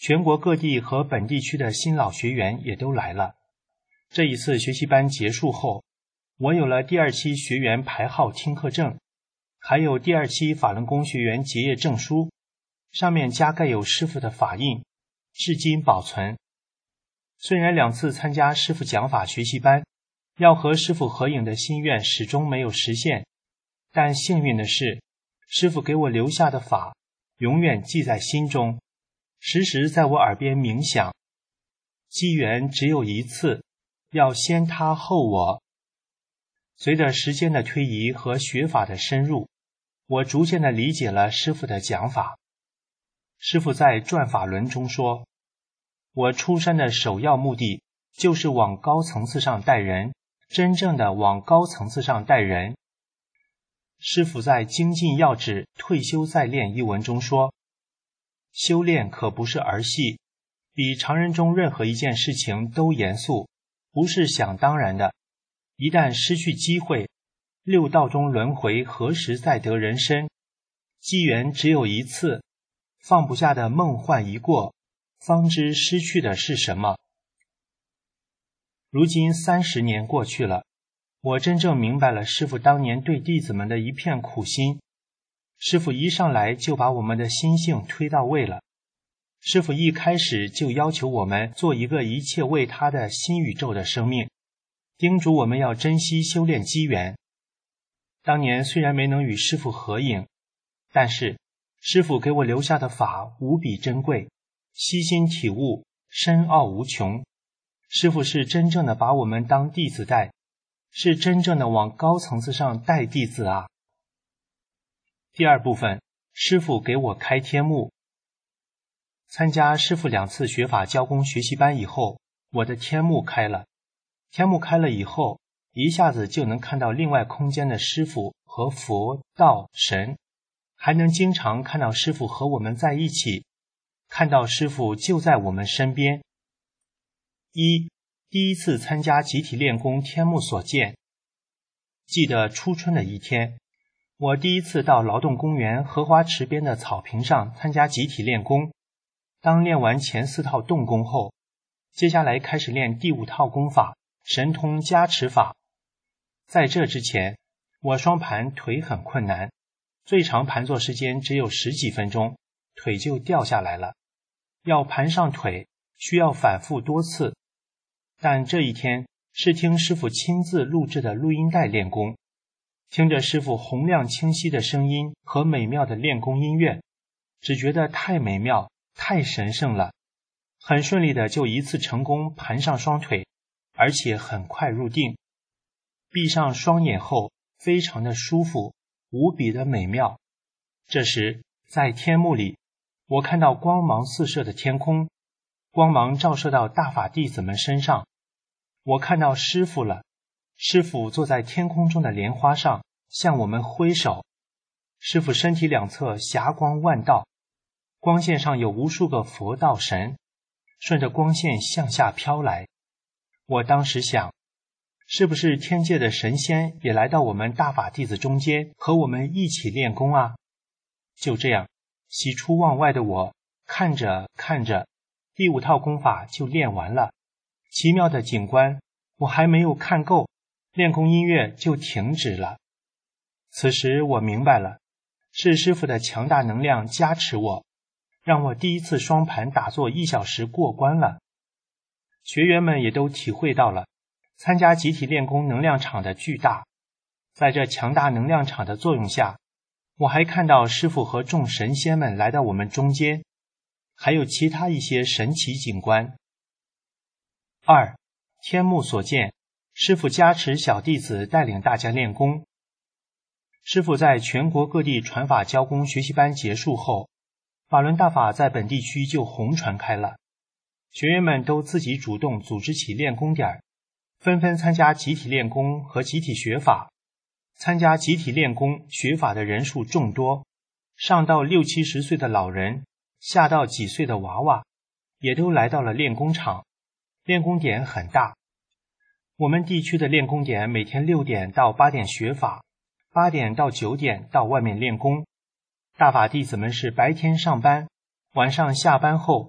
全国各地和本地区的新老学员也都来了。这一次学习班结束后，我有了第二期学员排号听课证，还有第二期法轮功学员结业证书，上面加盖有师父的法印，至今保存。虽然两次参加师父讲法学习班，要和师父合影的心愿始终没有实现，但幸运的是，师父给我留下的法永远记在心中，时时在我耳边冥想。机缘只有一次，要先他后我。随着时间的推移和学法的深入，我逐渐地理解了师父的讲法。师父在转法轮中说，我出山的首要目的就是往高层次上带人，真正的往高层次上带人。师父在精进要旨退休再练一文中说，修炼可不是儿戏，比常人中任何一件事情都严肃，不是想当然的。一旦失去机会，六道中轮回何时再得人身？机缘只有一次，放不下的梦幻一过，方知失去的是什么。如今三十年过去了，我真正明白了师父当年对弟子们的一片苦心。师父一上来就把我们的心性推到位了。师父一开始就要求我们做一个一切为他的新宇宙的生命，叮嘱我们要珍惜修炼机缘。当年虽然没能与师父合影，但是师父给我留下的法无比珍贵，悉心体悟，深奥无穷。师父是真正的把我们当弟子带，是真正的往高层次上带弟子啊。第二部分，师父给我开天目。参加师父两次学法教功学习班以后，我的天目开了。天目开了以后，一下子就能看到另外空间的师父和佛、道、神，还能经常看到师父和我们在一起，看到师父就在我们身边。一，第一次参加集体练功天目所见。记得初春的一天，我第一次到劳动公园荷花池边的草坪上参加集体练功。当练完前四套动功后，接下来开始练第五套功法神通加持法。在这之前，我双盘腿很困难，最长盘坐时间只有十几分钟，腿就掉下来了。要盘上腿，需要反复多次。但这一天是听师父亲自录制的录音带练功，听着师父洪亮清晰的声音和美妙的练功音乐，只觉得太美妙，太神圣了。很顺利的就一次成功盘上双腿，而且很快入定。闭上双眼后，非常的舒服，无比的美妙。这时，在天幕里，我看到光芒四射的天空，光芒照射到大法弟子们身上。我看到师父了，师父坐在天空中的莲花上，向我们挥手。师父身体两侧霞光万道，光线上有无数个佛道神，顺着光线向下飘来。我当时想，是不是天界的神仙也来到我们大法弟子中间，和我们一起练功啊？就这样，喜出望外的我看着看着，第五套功法就练完了。奇妙的景观我还没有看够，练功音乐就停止了。此时我明白了，是师父的强大能量加持我，让我第一次双盘打坐一小时过关了。学员们也都体会到了参加集体练功能量场的巨大。在这强大能量场的作用下，我还看到师父和众神仙们来到我们中间，还有其他一些神奇景观。二，天目所见，师父加持小弟子带领大家练功。师父在全国各地传法教功学习班结束后，法轮大法在本地区就红传开了，学员们都自己主动组织起练功点，纷纷参加集体练功和集体学法。参加集体练功学法的人数众多，上到六七十岁的老人，下到几岁的娃娃，也都来到了练功场。练功点很大，我们地区的练功点每天六点到八点学法，八点到九点到外面练功。大法弟子们是白天上班，晚上下班后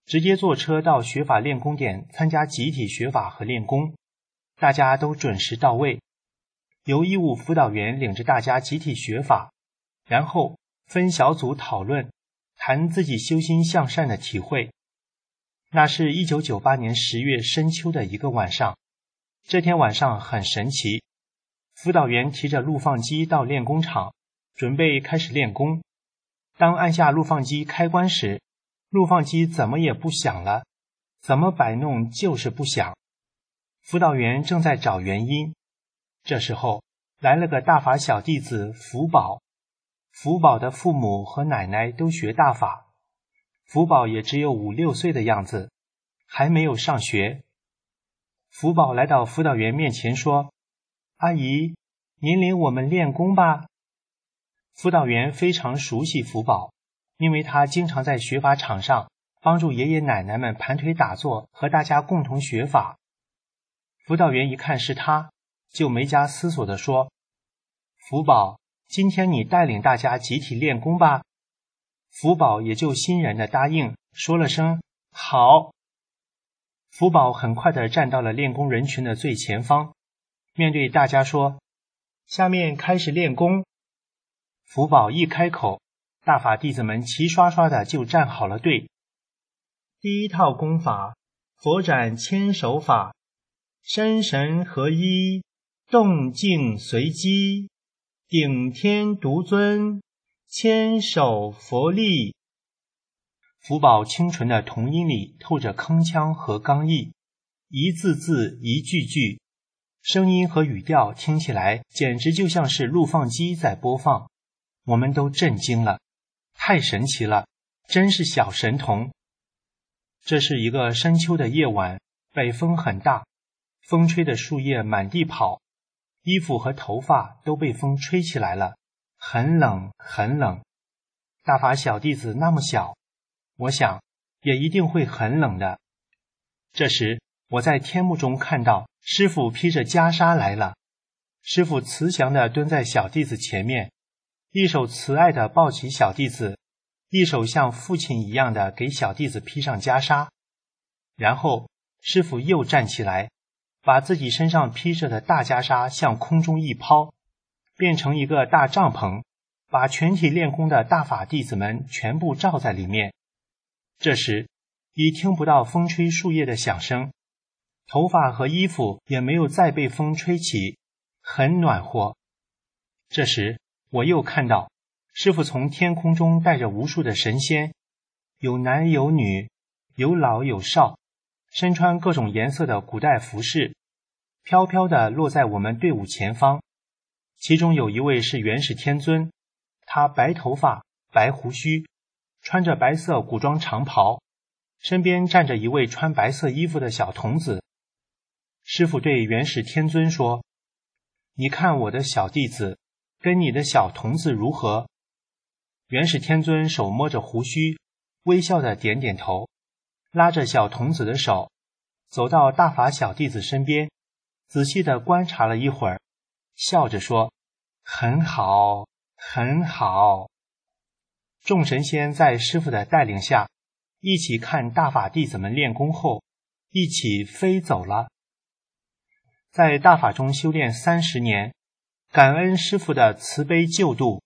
直接坐车到学法练功点参加集体学法和练功，大家都准时到位，由义务辅导员领着大家集体学法，然后分小组讨论，谈自己修心向善的体会。那是一九九八年十月深秋的一个晚上，这天晚上很神奇，辅导员提着录放机到练功场，准备开始练功。当按下录放机开关时，录放机怎么也不响了，怎么摆弄就是不响。辅导员正在找原因，这时候来了个大法小弟子福宝。福宝的父母和奶奶都学大法，福宝也只有五六岁的样子，还没有上学。福宝来到辅导员面前说：“阿姨，您领我们练功吧。”辅导员非常熟悉福宝，因为他经常在学法场上帮助爷爷奶奶们盘腿打坐，和大家共同学法。辅导员一看是他，就没加思索地说：“福宝，今天你带领大家集体练功吧。”福宝也就欣然地答应，说了声好。福宝很快地站到了练功人群的最前方，面对大家说：“下面开始练功。”福宝一开口，大法弟子们齐刷刷的就站好了队。第一套功法，佛展千手法，身神合一，动静随机，顶天独尊，千手佛力。福宝清纯的童音里透着铿锵和刚毅，一字字一句句，声音和语调听起来简直就像是录放机在播放。我们都震惊了，太神奇了，真是小神童。这是一个深秋的夜晚，北风很大，风吹的树叶满地跑，衣服和头发都被风吹起来了，很冷很冷。大法小弟子那么小，我想也一定会很冷的。这时我在天幕中看到师父披着袈裟来了，师父慈祥地蹲在小弟子前面，一手慈爱地抱起小弟子，一手像父亲一样的给小弟子披上袈裟。然后师父又站起来，把自己身上披着的大袈裟向空中一抛，变成一个大帐篷，把全体练功的大法弟子们全部罩在里面。这时已听不到风吹树叶的响声，头发和衣服也没有再被风吹起，很暖和。这时我又看到师父从天空中带着无数的神仙，有男有女，有老有少，身穿各种颜色的古代服饰，飘飘地落在我们队伍前方。其中有一位是元始天尊，他白头发白胡须，穿着白色古装长袍，身边站着一位穿白色衣服的小童子。师父对元始天尊说：“你看我的小弟子跟你的小童子如何？”元始天尊手摸着胡须，微笑地点点头，拉着小童子的手，走到大法小弟子身边，仔细地观察了一会儿，笑着说：“很好，很好。”众神仙在师父的带领下，一起看大法弟子们练功后，一起飞走了。在大法中修炼三十年，感恩师父的慈悲救度。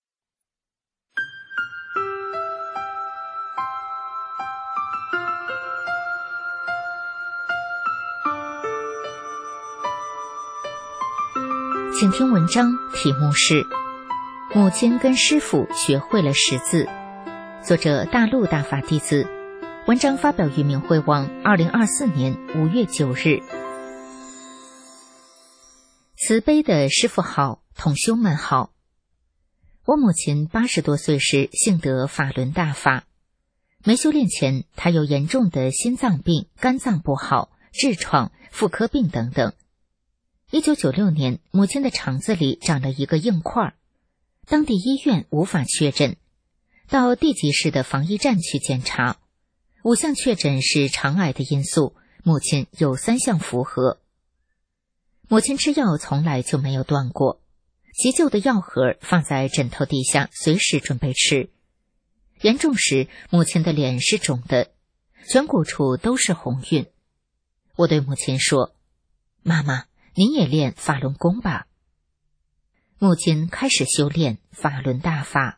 请听文章，题目是《母亲跟师父学会了识字》，作者大陆大法弟子。文章发表于明慧网，二零二四年五月九日。慈悲的师父好，同修们好。我母亲八十多岁时幸得法轮大法，没修炼前，她有严重的心脏病、肝脏不好、痔疮、妇科病等等。一九九六年，母亲的肠子里长了一个硬块，当地医院无法确诊，到地级市的防疫站去检查，五项确诊是肠癌的因素，母亲有三项符合。母亲吃药从来就没有断过，急救的药盒放在枕头底下，随时准备吃。严重时，母亲的脸是肿的， 颧骨处都是红晕。我对母亲说：“妈妈，您也练法轮功吧。”母亲开始修炼法轮大法。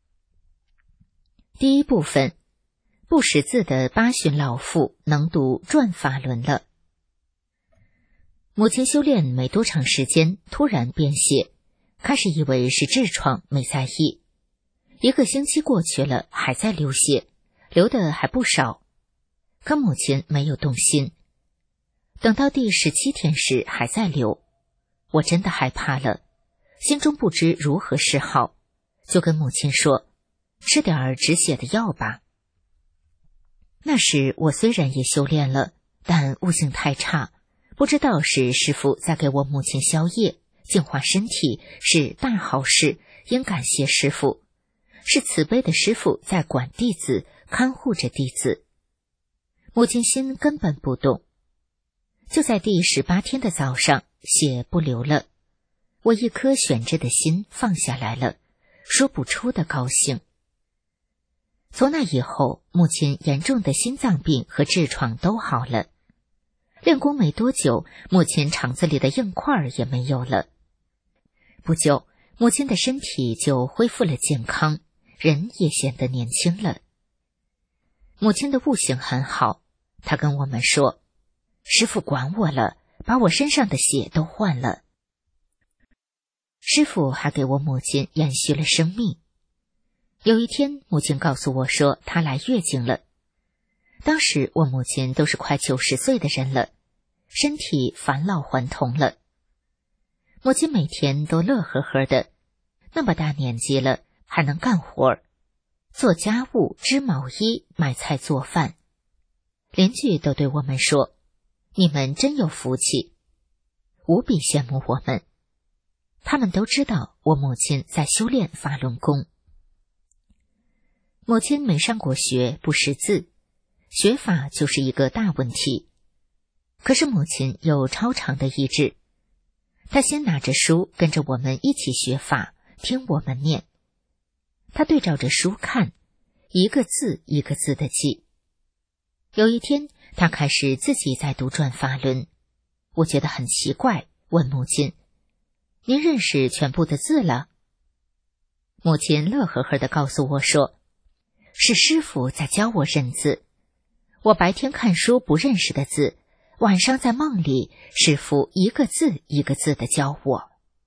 第一部分，不识字的八旬老妇能读转法轮了。母亲修炼没多长时间，突然便血，开始以为是痔疮，没在意。一个星期过去了，还在流血，流的还不少。可母亲没有动心。等到第十七天时还在流，我真的害怕了，心中不知如何是好，就跟母亲说：“吃点儿止血的药吧。”那时我虽然也修炼了，但悟性太差，不知道是师父在给我母亲消业，净化身体是大好事，应感谢师父，是慈悲的师父在管弟子，看护着弟子。母亲心根本不动。就在第十八天的早上，血不流了，我一颗悬着的心放下来了，说不出的高兴。从那以后，母亲严重的心脏病和痔疮都好了。练功没多久，母亲肠子里的硬块也没有了。不久，母亲的身体就恢复了健康，人也显得年轻了。母亲的悟性很好，她跟我们说：“师父管我了，把我身上的血都换了。”师父还给我母亲延续了生命。有一天，母亲告诉我说她来月经了。当时我母亲都是快九十岁的人了，身体返老还童了。母亲每天都乐呵呵的，那么大年纪了还能干活儿，做家务、织毛衣、买菜做饭。邻居都对我们说：“你们真有福气。”无比羡慕我们。他们都知道我母亲在修炼法轮功。母亲没上过学，不识字，学法就是一个大问题。可是母亲有超长的意志，她先拿着书跟着我们一起学法，听我们念。她对照着书看，一个字一个字的记。有一天，她开始自己在读转法轮，我觉得很奇怪，问母亲：“您认识全部的字了？”母亲乐呵呵地告诉我说：“是师父在教我认字，我白天看书不认识的字，晚上在梦里，师父一个字一个字地教我。”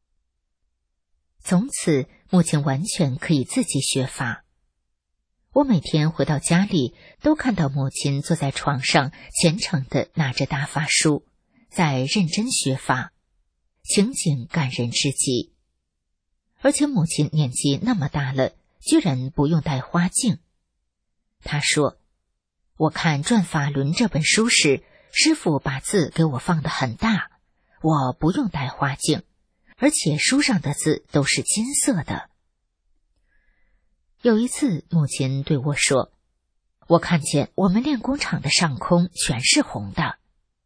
从此，母亲完全可以自己学法。我每天回到家里，都看到母亲坐在床上，虔诚地拿着大法书，在认真学法，情景感人至极。而且母亲年纪那么大了，居然不用戴花镜。她说：“我看《转法轮》这本书时，师父把字给我放得很大，我不用戴花镜，而且书上的字都是金色的。”有一次，母亲对我说：“我看见我们练功场的上空全是红的。”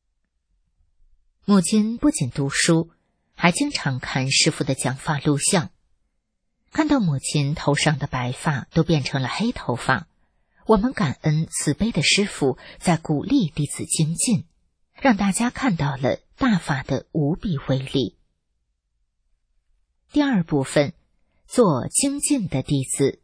母亲不仅读书，还经常看师父的讲法录像。看到母亲头上的白发都变成了黑头发，我们感恩慈悲的师父在鼓励弟子精进，让大家看到了大法的无比威力。第二部分，做精进的弟子。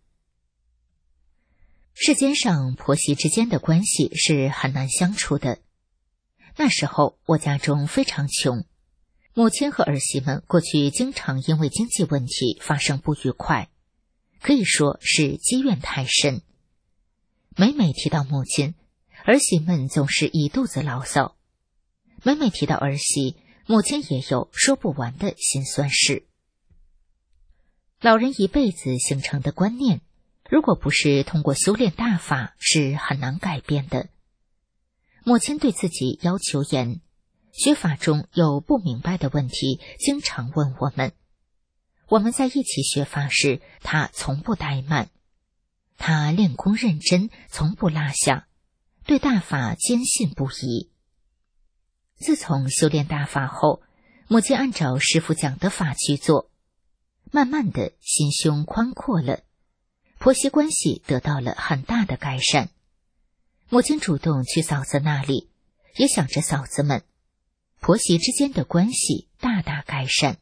世间上婆媳之间的关系是很难相处的。那时候我家中非常穷，母亲和儿媳们过去经常因为经济问题发生不愉快，可以说是积怨太深。每每提到母亲，儿媳们总是一肚子牢骚；每每提到儿媳，母亲也有说不完的辛酸事。老人一辈子形成的观念，如果不是通过修炼大法，是很难改变的。母亲对自己要求严，学法中有不明白的问题，经常问我们。我们在一起学法时，她从不怠慢。她练功认真，从不落下，对大法坚信不疑。自从修炼大法后，母亲按照师父讲的法去做，慢慢的心胸宽阔了，婆媳关系得到了很大的改善。 母亲主动去嫂子那里，也想着嫂子们，婆媳之间的关系大大改善。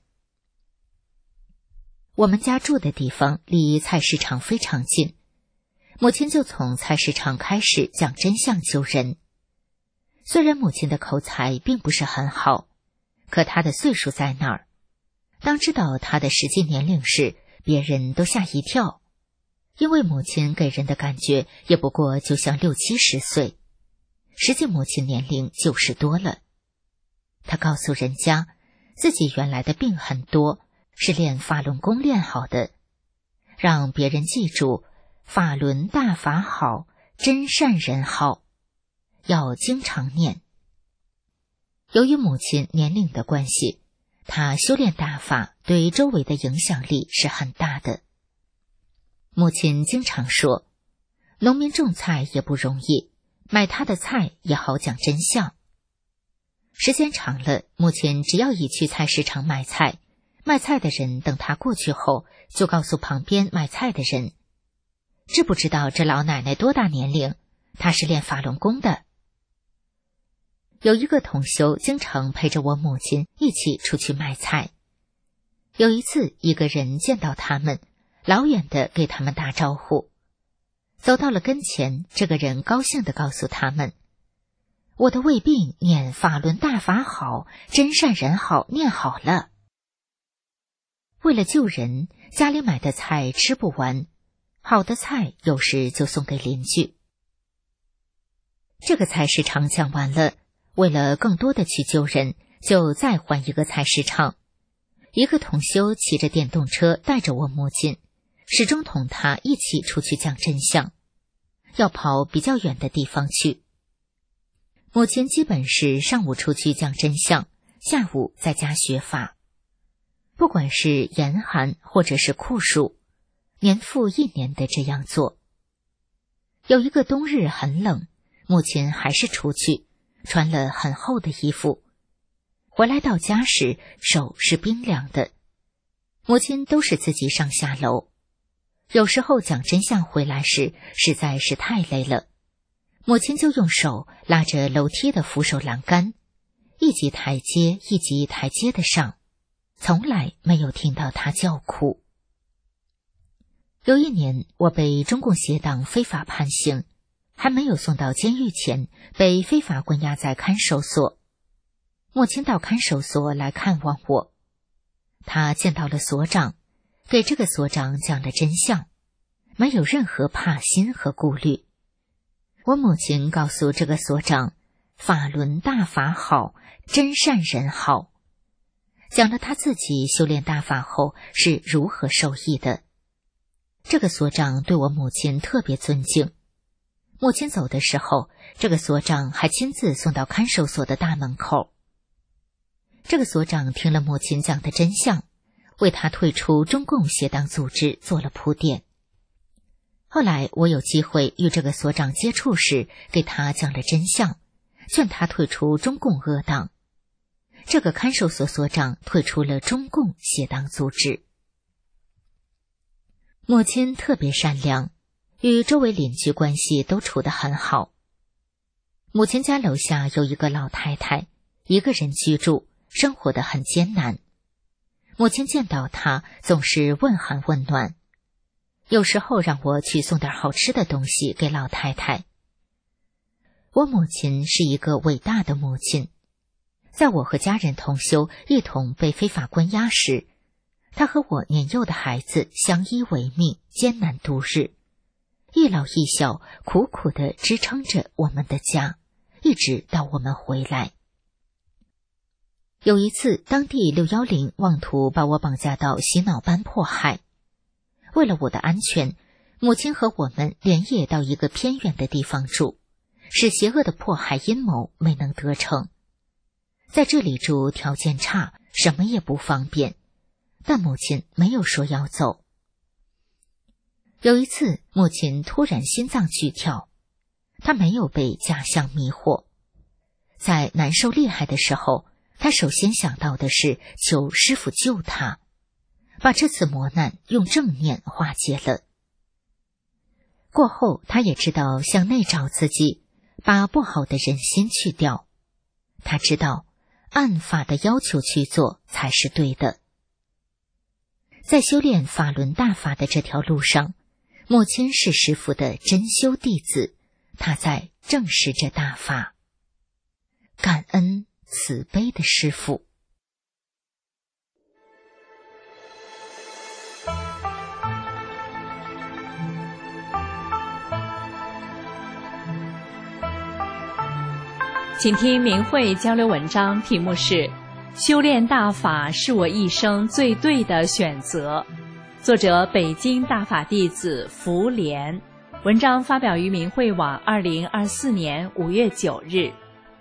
我们家住的地方离菜市场非常近，母亲就从菜市场开始讲真相救人。虽然母亲的口才并不是很好，可她的岁数在那儿，当知道她的实际年龄时，别人都吓一跳，因为母亲给人的感觉也不过就像六七十岁，实际母亲年龄九十多了。她告诉人家，自己原来的病很多，是练法轮功练好的，让别人记住法轮大法好，真善人好，要经常念。由于母亲年龄的关系，她修炼大法对周围的影响力是很大的。母亲经常说，农民种菜也不容易，买他的菜也好讲真相。时间长了，母亲只要一去菜市场买菜，卖菜的人等他过去后，就告诉旁边买菜的人，知不知道这老奶奶多大年龄？她是练法轮功的。有一个同修经常陪着我母亲一起出去买菜。有一次，一个人见到他们，老远的给他们打招呼。走到了跟前，这个人高兴地告诉他们，我的胃病念法轮大法好，真善人好念好了。为了救人，家里买的菜吃不完，好的菜有时就送给邻居。这个菜市场讲完了，为了更多的去救人，就再换一个菜市场。一个同修骑着电动车带着我母亲，始终同他一起出去讲真相，要跑比较远的地方去。母亲基本是上午出去讲真相，下午在家学法。不管是严寒或者是酷暑，年复一年的这样做。有一个冬日很冷，母亲还是出去，穿了很厚的衣服。回来到家时，手是冰凉的。母亲都是自己上下楼。有时候讲真相回来时，实在是太累了，母亲就用手拉着楼梯的扶手栏杆，一级台阶一级台阶的上，从来没有听到她叫苦。有一年，我被中共邪党非法判刑，还没有送到监狱前，被非法关押在看守所。母亲到看守所来看望我，她见到了所长，给这个所长讲了真相，没有任何怕心和顾虑。我母亲告诉这个所长，法轮大法好，真善人好，讲了他自己修炼大法后是如何受益的。这个所长对我母亲特别尊敬。母亲走的时候，这个所长还亲自送到看守所的大门口。这个所长听了母亲讲的真相，为他退出中共邪党组织做了铺垫。后来我有机会与这个所长接触时，给他讲了真相，劝他退出中共恶党。这个看守所所长退出了中共邪党组织。母亲特别善良，与周围邻居关系都处得很好。母亲家楼下有一个老太太，一个人居住，生活得很艰难。母亲见到她总是问寒问暖，有时候让我去送点好吃的东西给老太太。我母亲是一个伟大的母亲，在我和家人同修一同被非法关押时，她和我年幼的孩子相依为命，艰难度日，一老一小苦苦地支撑着我们的家，一直到我们回来。有一次，当地六一零妄图把我绑架到洗脑班迫害。为了我的安全，母亲和我们连夜到一个偏远的地方住，使邪恶的迫害阴谋没能得逞。在这里住条件差，什么也不方便，但母亲没有说要走。有一次，母亲突然心脏剧跳，她没有被假象迷惑。在难受厉害的时候，她首先想到的是求师父救她，把这次磨难用正念化解了。过后，她也知道向内找自己， 把不好的人心去掉。他知道按法的要求去做才是对的。在修炼法轮大法的这条路上，莫谦是师父的真修弟子，他在正视着大法。感恩慈悲的师父。 请听明慧交流文章，题目是修炼大法是我一生最对的选择，作者北京大法弟子福莲，文章发表于明慧网二零二四年五月九日。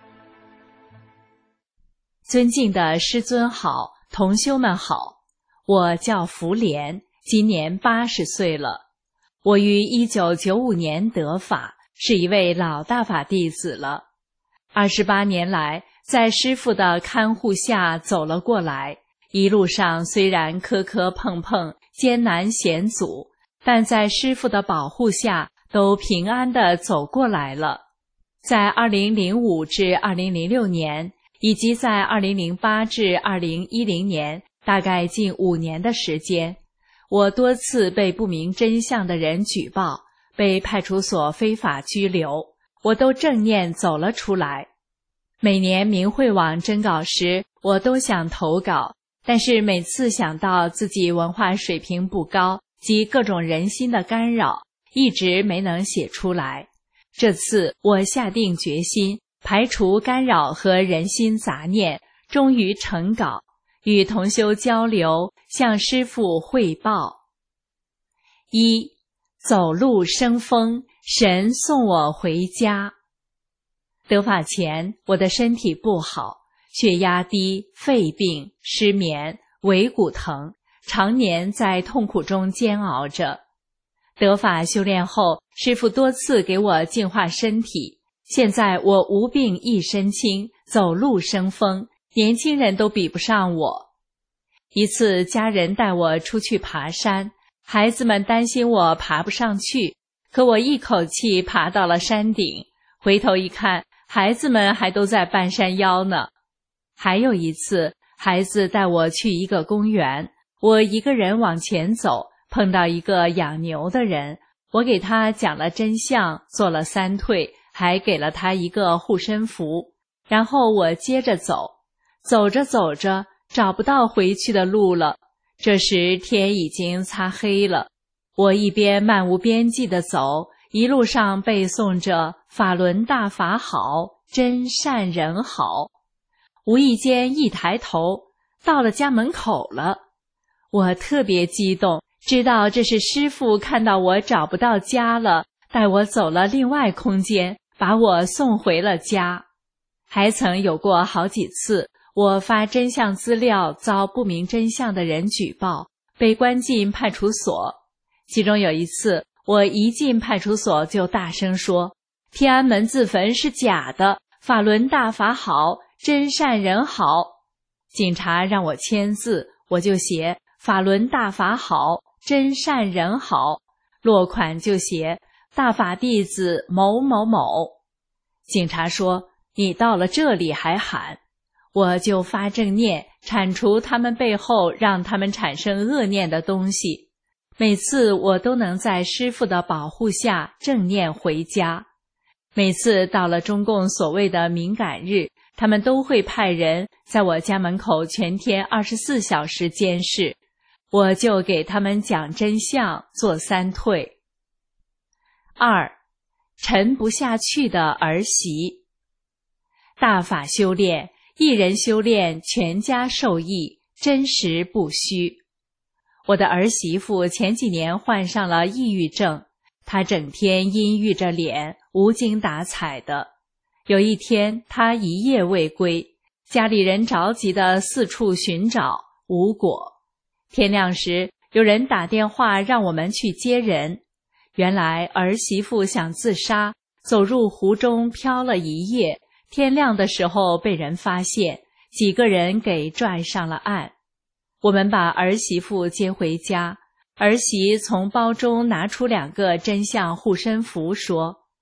尊敬的师尊好，同修们好，我叫福莲，今年八十岁了。我于一九九五年得法，是一位老大法弟子了。二十八年来，在师父的看护下走了过来，一路上虽然磕磕碰碰、艰难险阻，但在师父的保护下都平安地走过来了。在二零零五至二零零六年，以及在二零零八至二零一零年，大概近五年的时间，我多次被不明真相的人举报，被派出所非法拘留，我都正念走了出来。每年明慧网征稿时，我都想投稿，但是每次想到自己文化水平不高及各种人心的干扰，一直没能写出来。这次我下定决心，排除干扰和人心杂念，终于成稿，与同修交流，向师父汇报。一、走路生风，神送我回家。得法前，我的身体不好，血压低，肺病，失眠，尾骨疼，常年在痛苦中煎熬着。得法修炼后，师父多次给我净化身体，现在我无病一身轻，走路生风，年轻人都比不上我。一次家人带我出去爬山，孩子们担心我爬不上去，可我一口气爬到了山顶，回头一看，孩子们还都在半山腰呢。还有一次，孩子带我去一个公园，我一个人往前走，碰到一个养牛的人，我给他讲了真相，做了三退，还给了他一个护身符。然后我接着走，走着走着，找不到回去的路了。这时天已经擦黑了，我一边漫无边际地走，一路上背诵着法轮大法好，真善人好。无意间一抬头，到了家门口了。我特别激动，知道这是师父看到我找不到家了，带我走了另外空间，把我送回了家。还曾有过好几次，我发真相资料遭不明真相的人举报，被关进派出所。其中有一次，我一进派出所就大声说，天安门自焚是假的，法轮大法好，真善人好。警察让我签字，我就写法轮大法好，真善人好，落款就写大法弟子某某某。警察说，你到了这里还喊。我就发正念，铲除他们背后让他们产生恶念的东西。每次我都能在师父的保护下正念回家。每次到了中共所谓的敏感日，他们都会派人在我家门口全天二十四小时监视，我就给他们讲真相，做三退。二、沉不下去的儿媳。大法修炼，一人修炼，全家受益，真实不虚。我的儿媳妇前几年患上了抑郁症，她整天阴郁着脸，无精打采的。有一天，她一夜未归，家里人着急地四处寻找，无果。天亮时，有人打电话让我们去接人。原来儿媳妇想自杀，走入湖中漂了一夜，天亮的时候被人发现，几个人给拽上了岸。我们把儿媳妇接回家，儿媳从包中拿出两个真相护身符，说，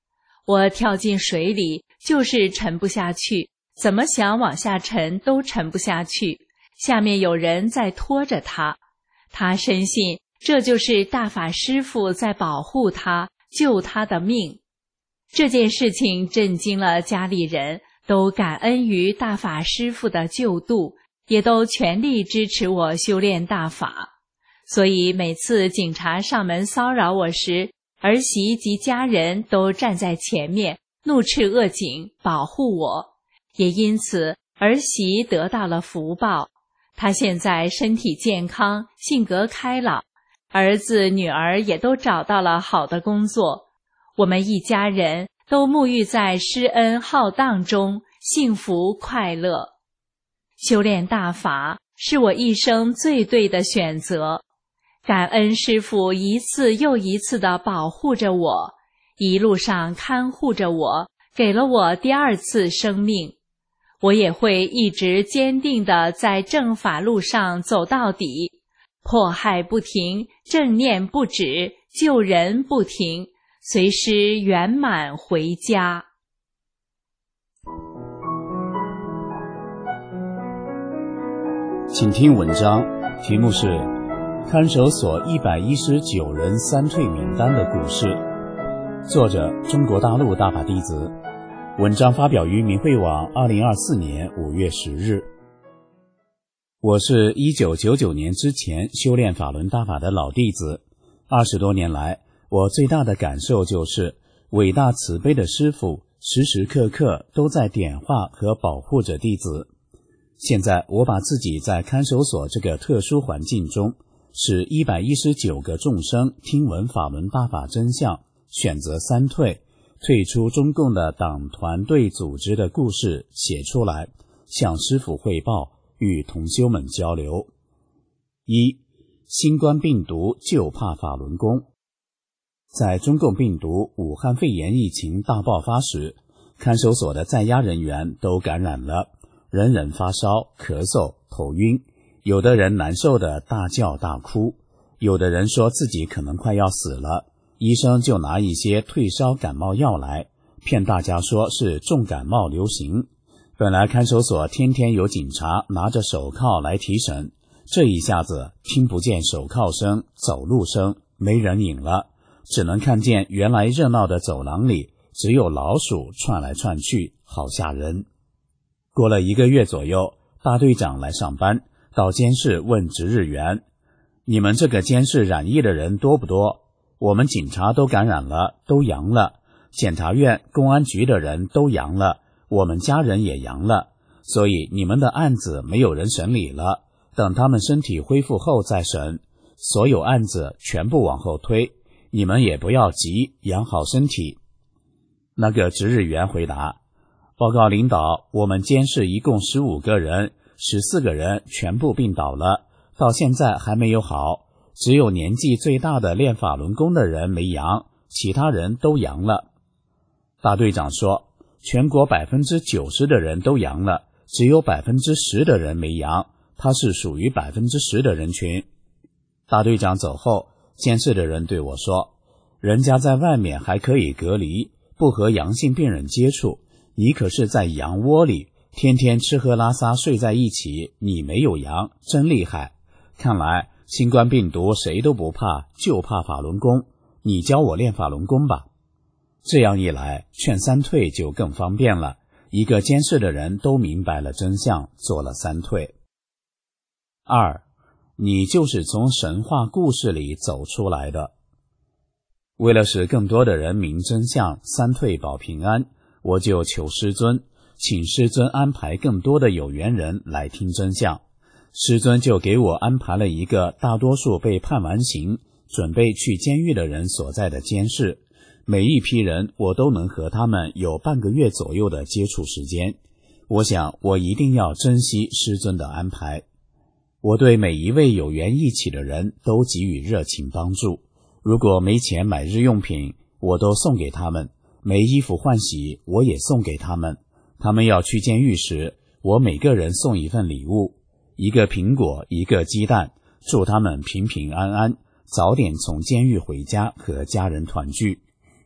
我跳进水里就是沉不下去，怎么想往下沉都沉不下去，下面有人在拖着他。他深信这就是大法师父在保护他，救他的命。这件事情震惊了家里人，都感恩于大法师父的救度，也都全力支持我修炼大法。所以每次警察上门骚扰我时，儿媳及家人都站在前面，怒斥恶警，保护我。也因此，儿媳得到了福报。她现在身体健康，性格开朗，儿子女儿也都找到了好的工作。我们一家人都沐浴在施恩浩荡中，幸福快乐。修炼大法是我一生最对的选择。感恩师父一次又一次地保护着我，一路上看护着我，给了我第二次生命。我也会一直坚定地在正法路上走到底，迫害不停，正念不止，救人不停，随师圆满回家。 请听文章，题目是看守所一百一十九人三退名单的故事，作者中国大陆大法弟子。文章发表于明慧网二零二四年五月十日。我是一九九九年之前修炼法轮大法的老弟子，二十多年来，我最大的感受就是伟大慈悲的师父时时刻刻都在点化和保护着弟子。现在我把自己在看守所这个特殊环境中，使一百一十九个众生听闻法轮大法真相，选择三退，退出中共的党团队组织的故事写出来，向师父汇报，与同修们交流。一、新冠病毒就怕法轮功。在中共病毒武汉肺炎疫情大爆发时，看守所的在押人员都感染了，人人发烧、咳嗽、头晕，有的人难受的大叫大哭，有的人说自己可能快要死了，医生就拿一些退烧感冒药来，骗大家说是重感冒流行。本来看守所天天有警察拿着手铐来提审，这一下子听不见手铐声、走路声，没人影了，只能看见原来热闹的走廊里只有老鼠窜来窜去，好吓人。过了一个月左右，大队长来上班，到监室问值日员，你们这个监室染疫的人多不多？我们警察都感染了，都阳了，检察院、公安局的人都阳了，我们家人也阳了，所以你们的案子没有人审理了，等他们身体恢复后再审，所有案子全部往后推，你们也不要急，养好身体。那个值日员回答，报告领导，我们监室一共十五个人，十四个人全部病倒了，到现在还没有好，只有年纪最大的练法轮功的人没阳，其他人都阳了。大队长说，全国 百分之九十 的人都阳了，只有 百分之十 的人没阳，他是属于 百分之十 的人群。大队长走后，监室的人对我说，人家在外面还可以隔离，不和阳性病人接触，你可是在羊窝里，天天吃喝拉撒睡在一起，你没有阳，真厉害。看来新冠病毒谁都不怕，就怕法轮功，你教我练法轮功吧。这样一来，劝三退就更方便了，一个监视的人都明白了真相，做了三退。二，你就是从神话故事里走出来的。为了使更多的人明真相，三退保平安，我就求师尊，请师尊安排更多的有缘人来听真相。师尊就给我安排了一个大多数被判完刑，准备去监狱的人所在的监室，每一批人我都能和他们有半个月左右的接触时间。我想我一定要珍惜师尊的安排。我对每一位有缘一起的人都给予热情帮助，如果没钱买日用品，我都送给他们，没衣服换洗，我也送给他们。他们要去监狱时，我每个人送一份礼物，一个苹果，一个鸡蛋，祝他们平平安安，早点从监狱回家和家人团聚。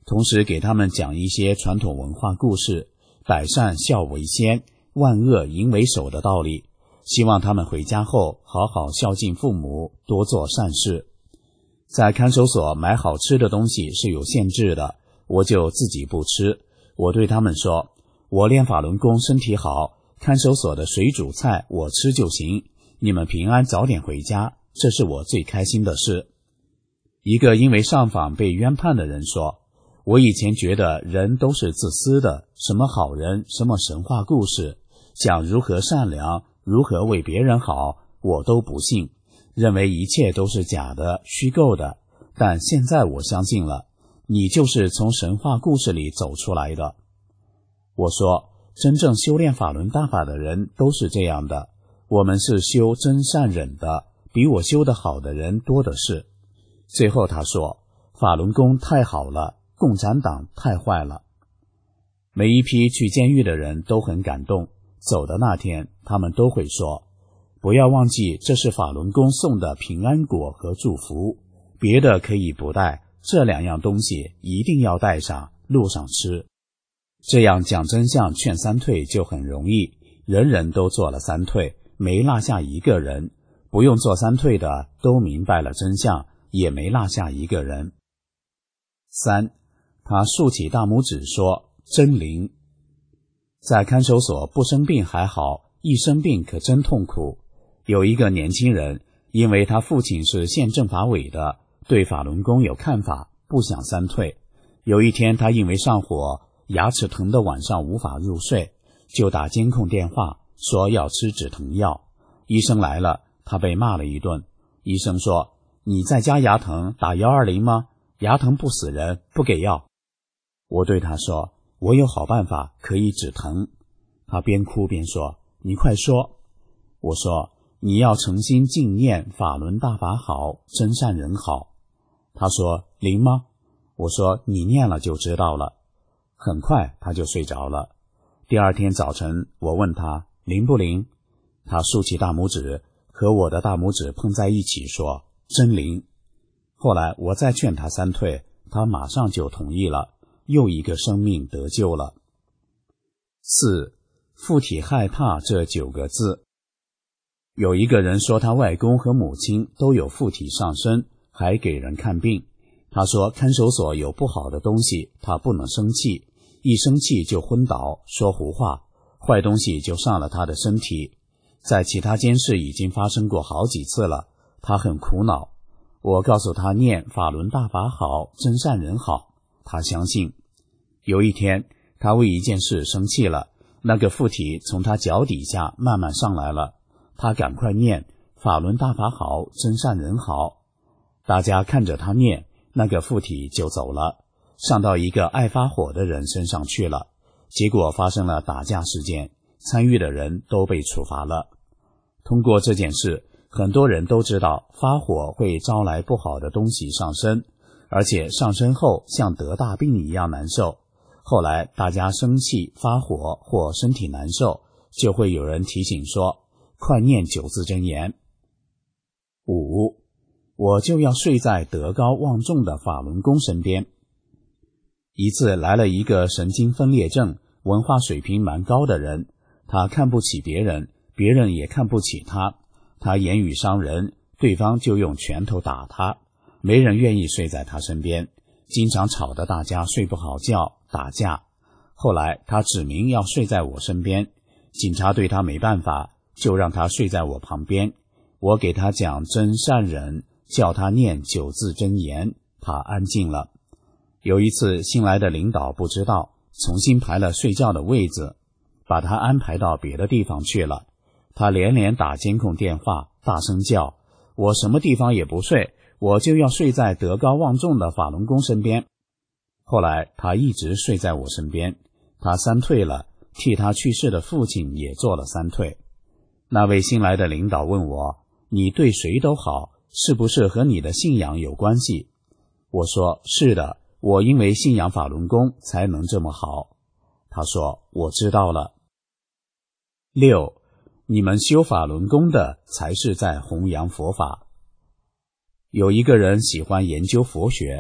同时给他们讲一些传统文化故事，百善孝为先，万恶淫为首的道理，希望他们回家后好好孝敬父母，多做善事。在看守所买好吃的东西是有限制的，我就自己不吃。我对他们说，我练法轮功身体好，看守所的水煮菜我吃就行，你们平安早点回家，这是我最开心的事。一个因为上访被冤判的人说，我以前觉得人都是自私的，什么好人，什么神话故事，讲如何善良，如何为别人好，我都不信，认为一切都是假的，虚构的。但现在我相信了，你就是从神话故事里走出来的。我说，真正修炼法轮大法的人都是这样的，我们是修真善忍的，比我修得好的人多的是。最后他说，法轮功太好了，共产党太坏了。每一批去监狱的人都很感动，走的那天他们都会说，不要忘记这是法轮功送的平安果和祝福，别的可以不带，这两样东西一定要带上，路上吃。这样讲真相劝三退就很容易，人人都做了三退，没落下一个人，不用做三退的都明白了真相，也没落下一个人。三，他竖起大拇指说，真灵。在看守所不生病还好，一生病可真痛苦。有一个年轻人，因为他父亲是县政法委的，对法轮功有看法，不想三退。有一天他因为上火，牙齿疼的晚上无法入睡，就打监控电话说要吃止疼药。医生来了，他被骂了一顿。医生说，你在家牙疼打一二零吗？牙疼不死人，不给药。我对他说，我有好办法可以止疼。他边哭边说，你快说。我说，你要诚心敬念法轮大法好，真善人好。他说，灵吗？我说，你念了就知道了。很快他就睡着了。第二天早晨我问他灵不灵，他竖起大拇指和我的大拇指碰在一起说，真灵。后来我再劝他三退，他马上就同意了，又一个生命得救了。四，附体害怕这九个字。有一个人说他外公和母亲都有附体上身，还给人看病。他说看守所有不好的东西，他不能生气，一生气就昏倒，说胡话，坏东西就上了他的身体。在其他监室已经发生过好几次了，他很苦恼。我告诉他念法轮大法好，真善人好，他相信。有一天他为一件事生气了，那个附体从他脚底下慢慢上来了，他赶快念法轮大法好，真善人好。大家看着他念，那个附体就走了，上到一个爱发火的人身上去了，结果发生了打架事件，参与的人都被处罚了。通过这件事，很多人都知道发火会招来不好的东西上身，而且上身后像得大病一样难受。后来大家生气发火或身体难受，就会有人提醒说，快念九字真言。五，我就要睡在德高望重的法轮功身边。一次来了一个神经分裂症、文化水平蛮高的人，他看不起别人，别人也看不起他，他言语伤人，对方就用拳头打他，没人愿意睡在他身边，经常吵得大家睡不好觉，打架。后来他指明要睡在我身边，警察对他没办法，就让他睡在我旁边。我给他讲真善忍，叫他念九字真言，他安静了。有一次新来的领导不知道，重新排了睡觉的位子，把他安排到别的地方去了。他连连打监控电话，大声叫，我什么地方也不睡，我就要睡在德高望重的法轮功身边。后来他一直睡在我身边，他三退了，替他去世的父亲也做了三退。那位新来的领导问我，你对谁都好，是不是和你的信仰有关系？我说，是的，我因为信仰法轮功才能这么好。他说，我知道了。六，你们修法轮功的才是在弘扬佛法。有一个人喜欢研究佛学，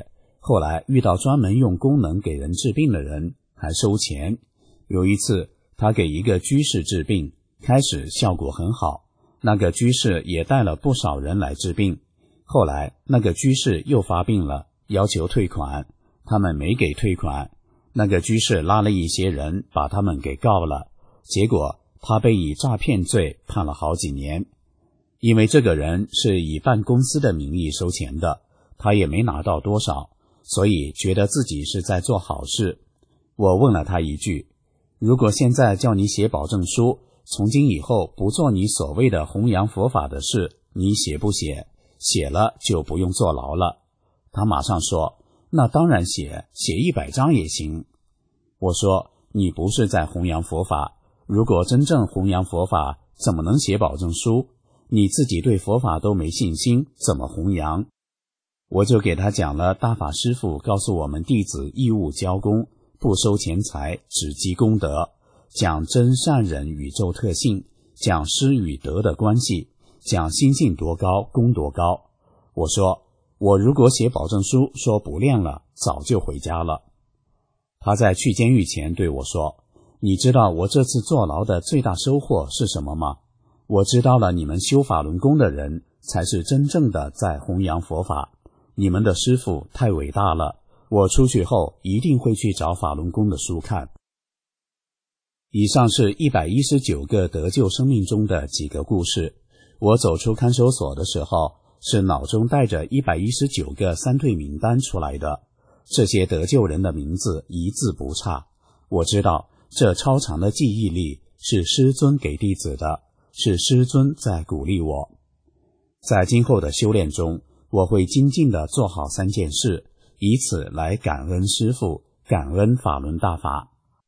后来遇到专门用功能给人治病的人，还收钱。有一次他给一个居士治病，开始效果很好，那个居士也带了不少人来治病。后来那个居士又发病了，要求退款，他们没给退款，那个居士拉了一些人把他们给告了，结果他被以诈骗罪判了好几年。因为这个人是以办公司的名义收钱的，他也没拿到多少，所以觉得自己是在做好事。我问了他一句，如果现在叫你写保证书，从今以后不做你所谓的弘扬佛法的事，你写不写？写了就不用坐牢了。他马上说，那当然写，写一百张也行。我说，你不是在弘扬佛法，如果真正弘扬佛法，怎么能写保证书？你自己对佛法都没信心，怎么弘扬？我就给他讲了大法师父告诉我们弟子义务交功，不收钱财，只积功德，讲真善忍宇宙特性，讲施与德的关系，讲心性多高，功多高。我说，我如果写保证书说不练了，早就回家了。他在去监狱前对我说，你知道我这次坐牢的最大收获是什么吗？我知道了，你们修法轮功的人才是真正的在弘扬佛法，你们的师父太伟大了，我出去后一定会去找法轮功的书看。以上是一百一十九个得救生命中的几个故事。我走出看守所的时候，是脑中带着一百一十九个三退名单出来的，这些得救人的名字一字不差。我知道这超长的记忆力是师尊给弟子的，是师尊在鼓励我。在今后的修炼中，我会精进地做好三件事，以此来感恩师父，感恩法轮大法。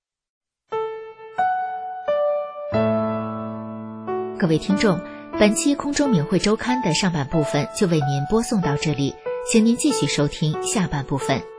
各位听众，本期空中明慧周刊的上半部分就为您播送到这里，请您继续收听下半部分。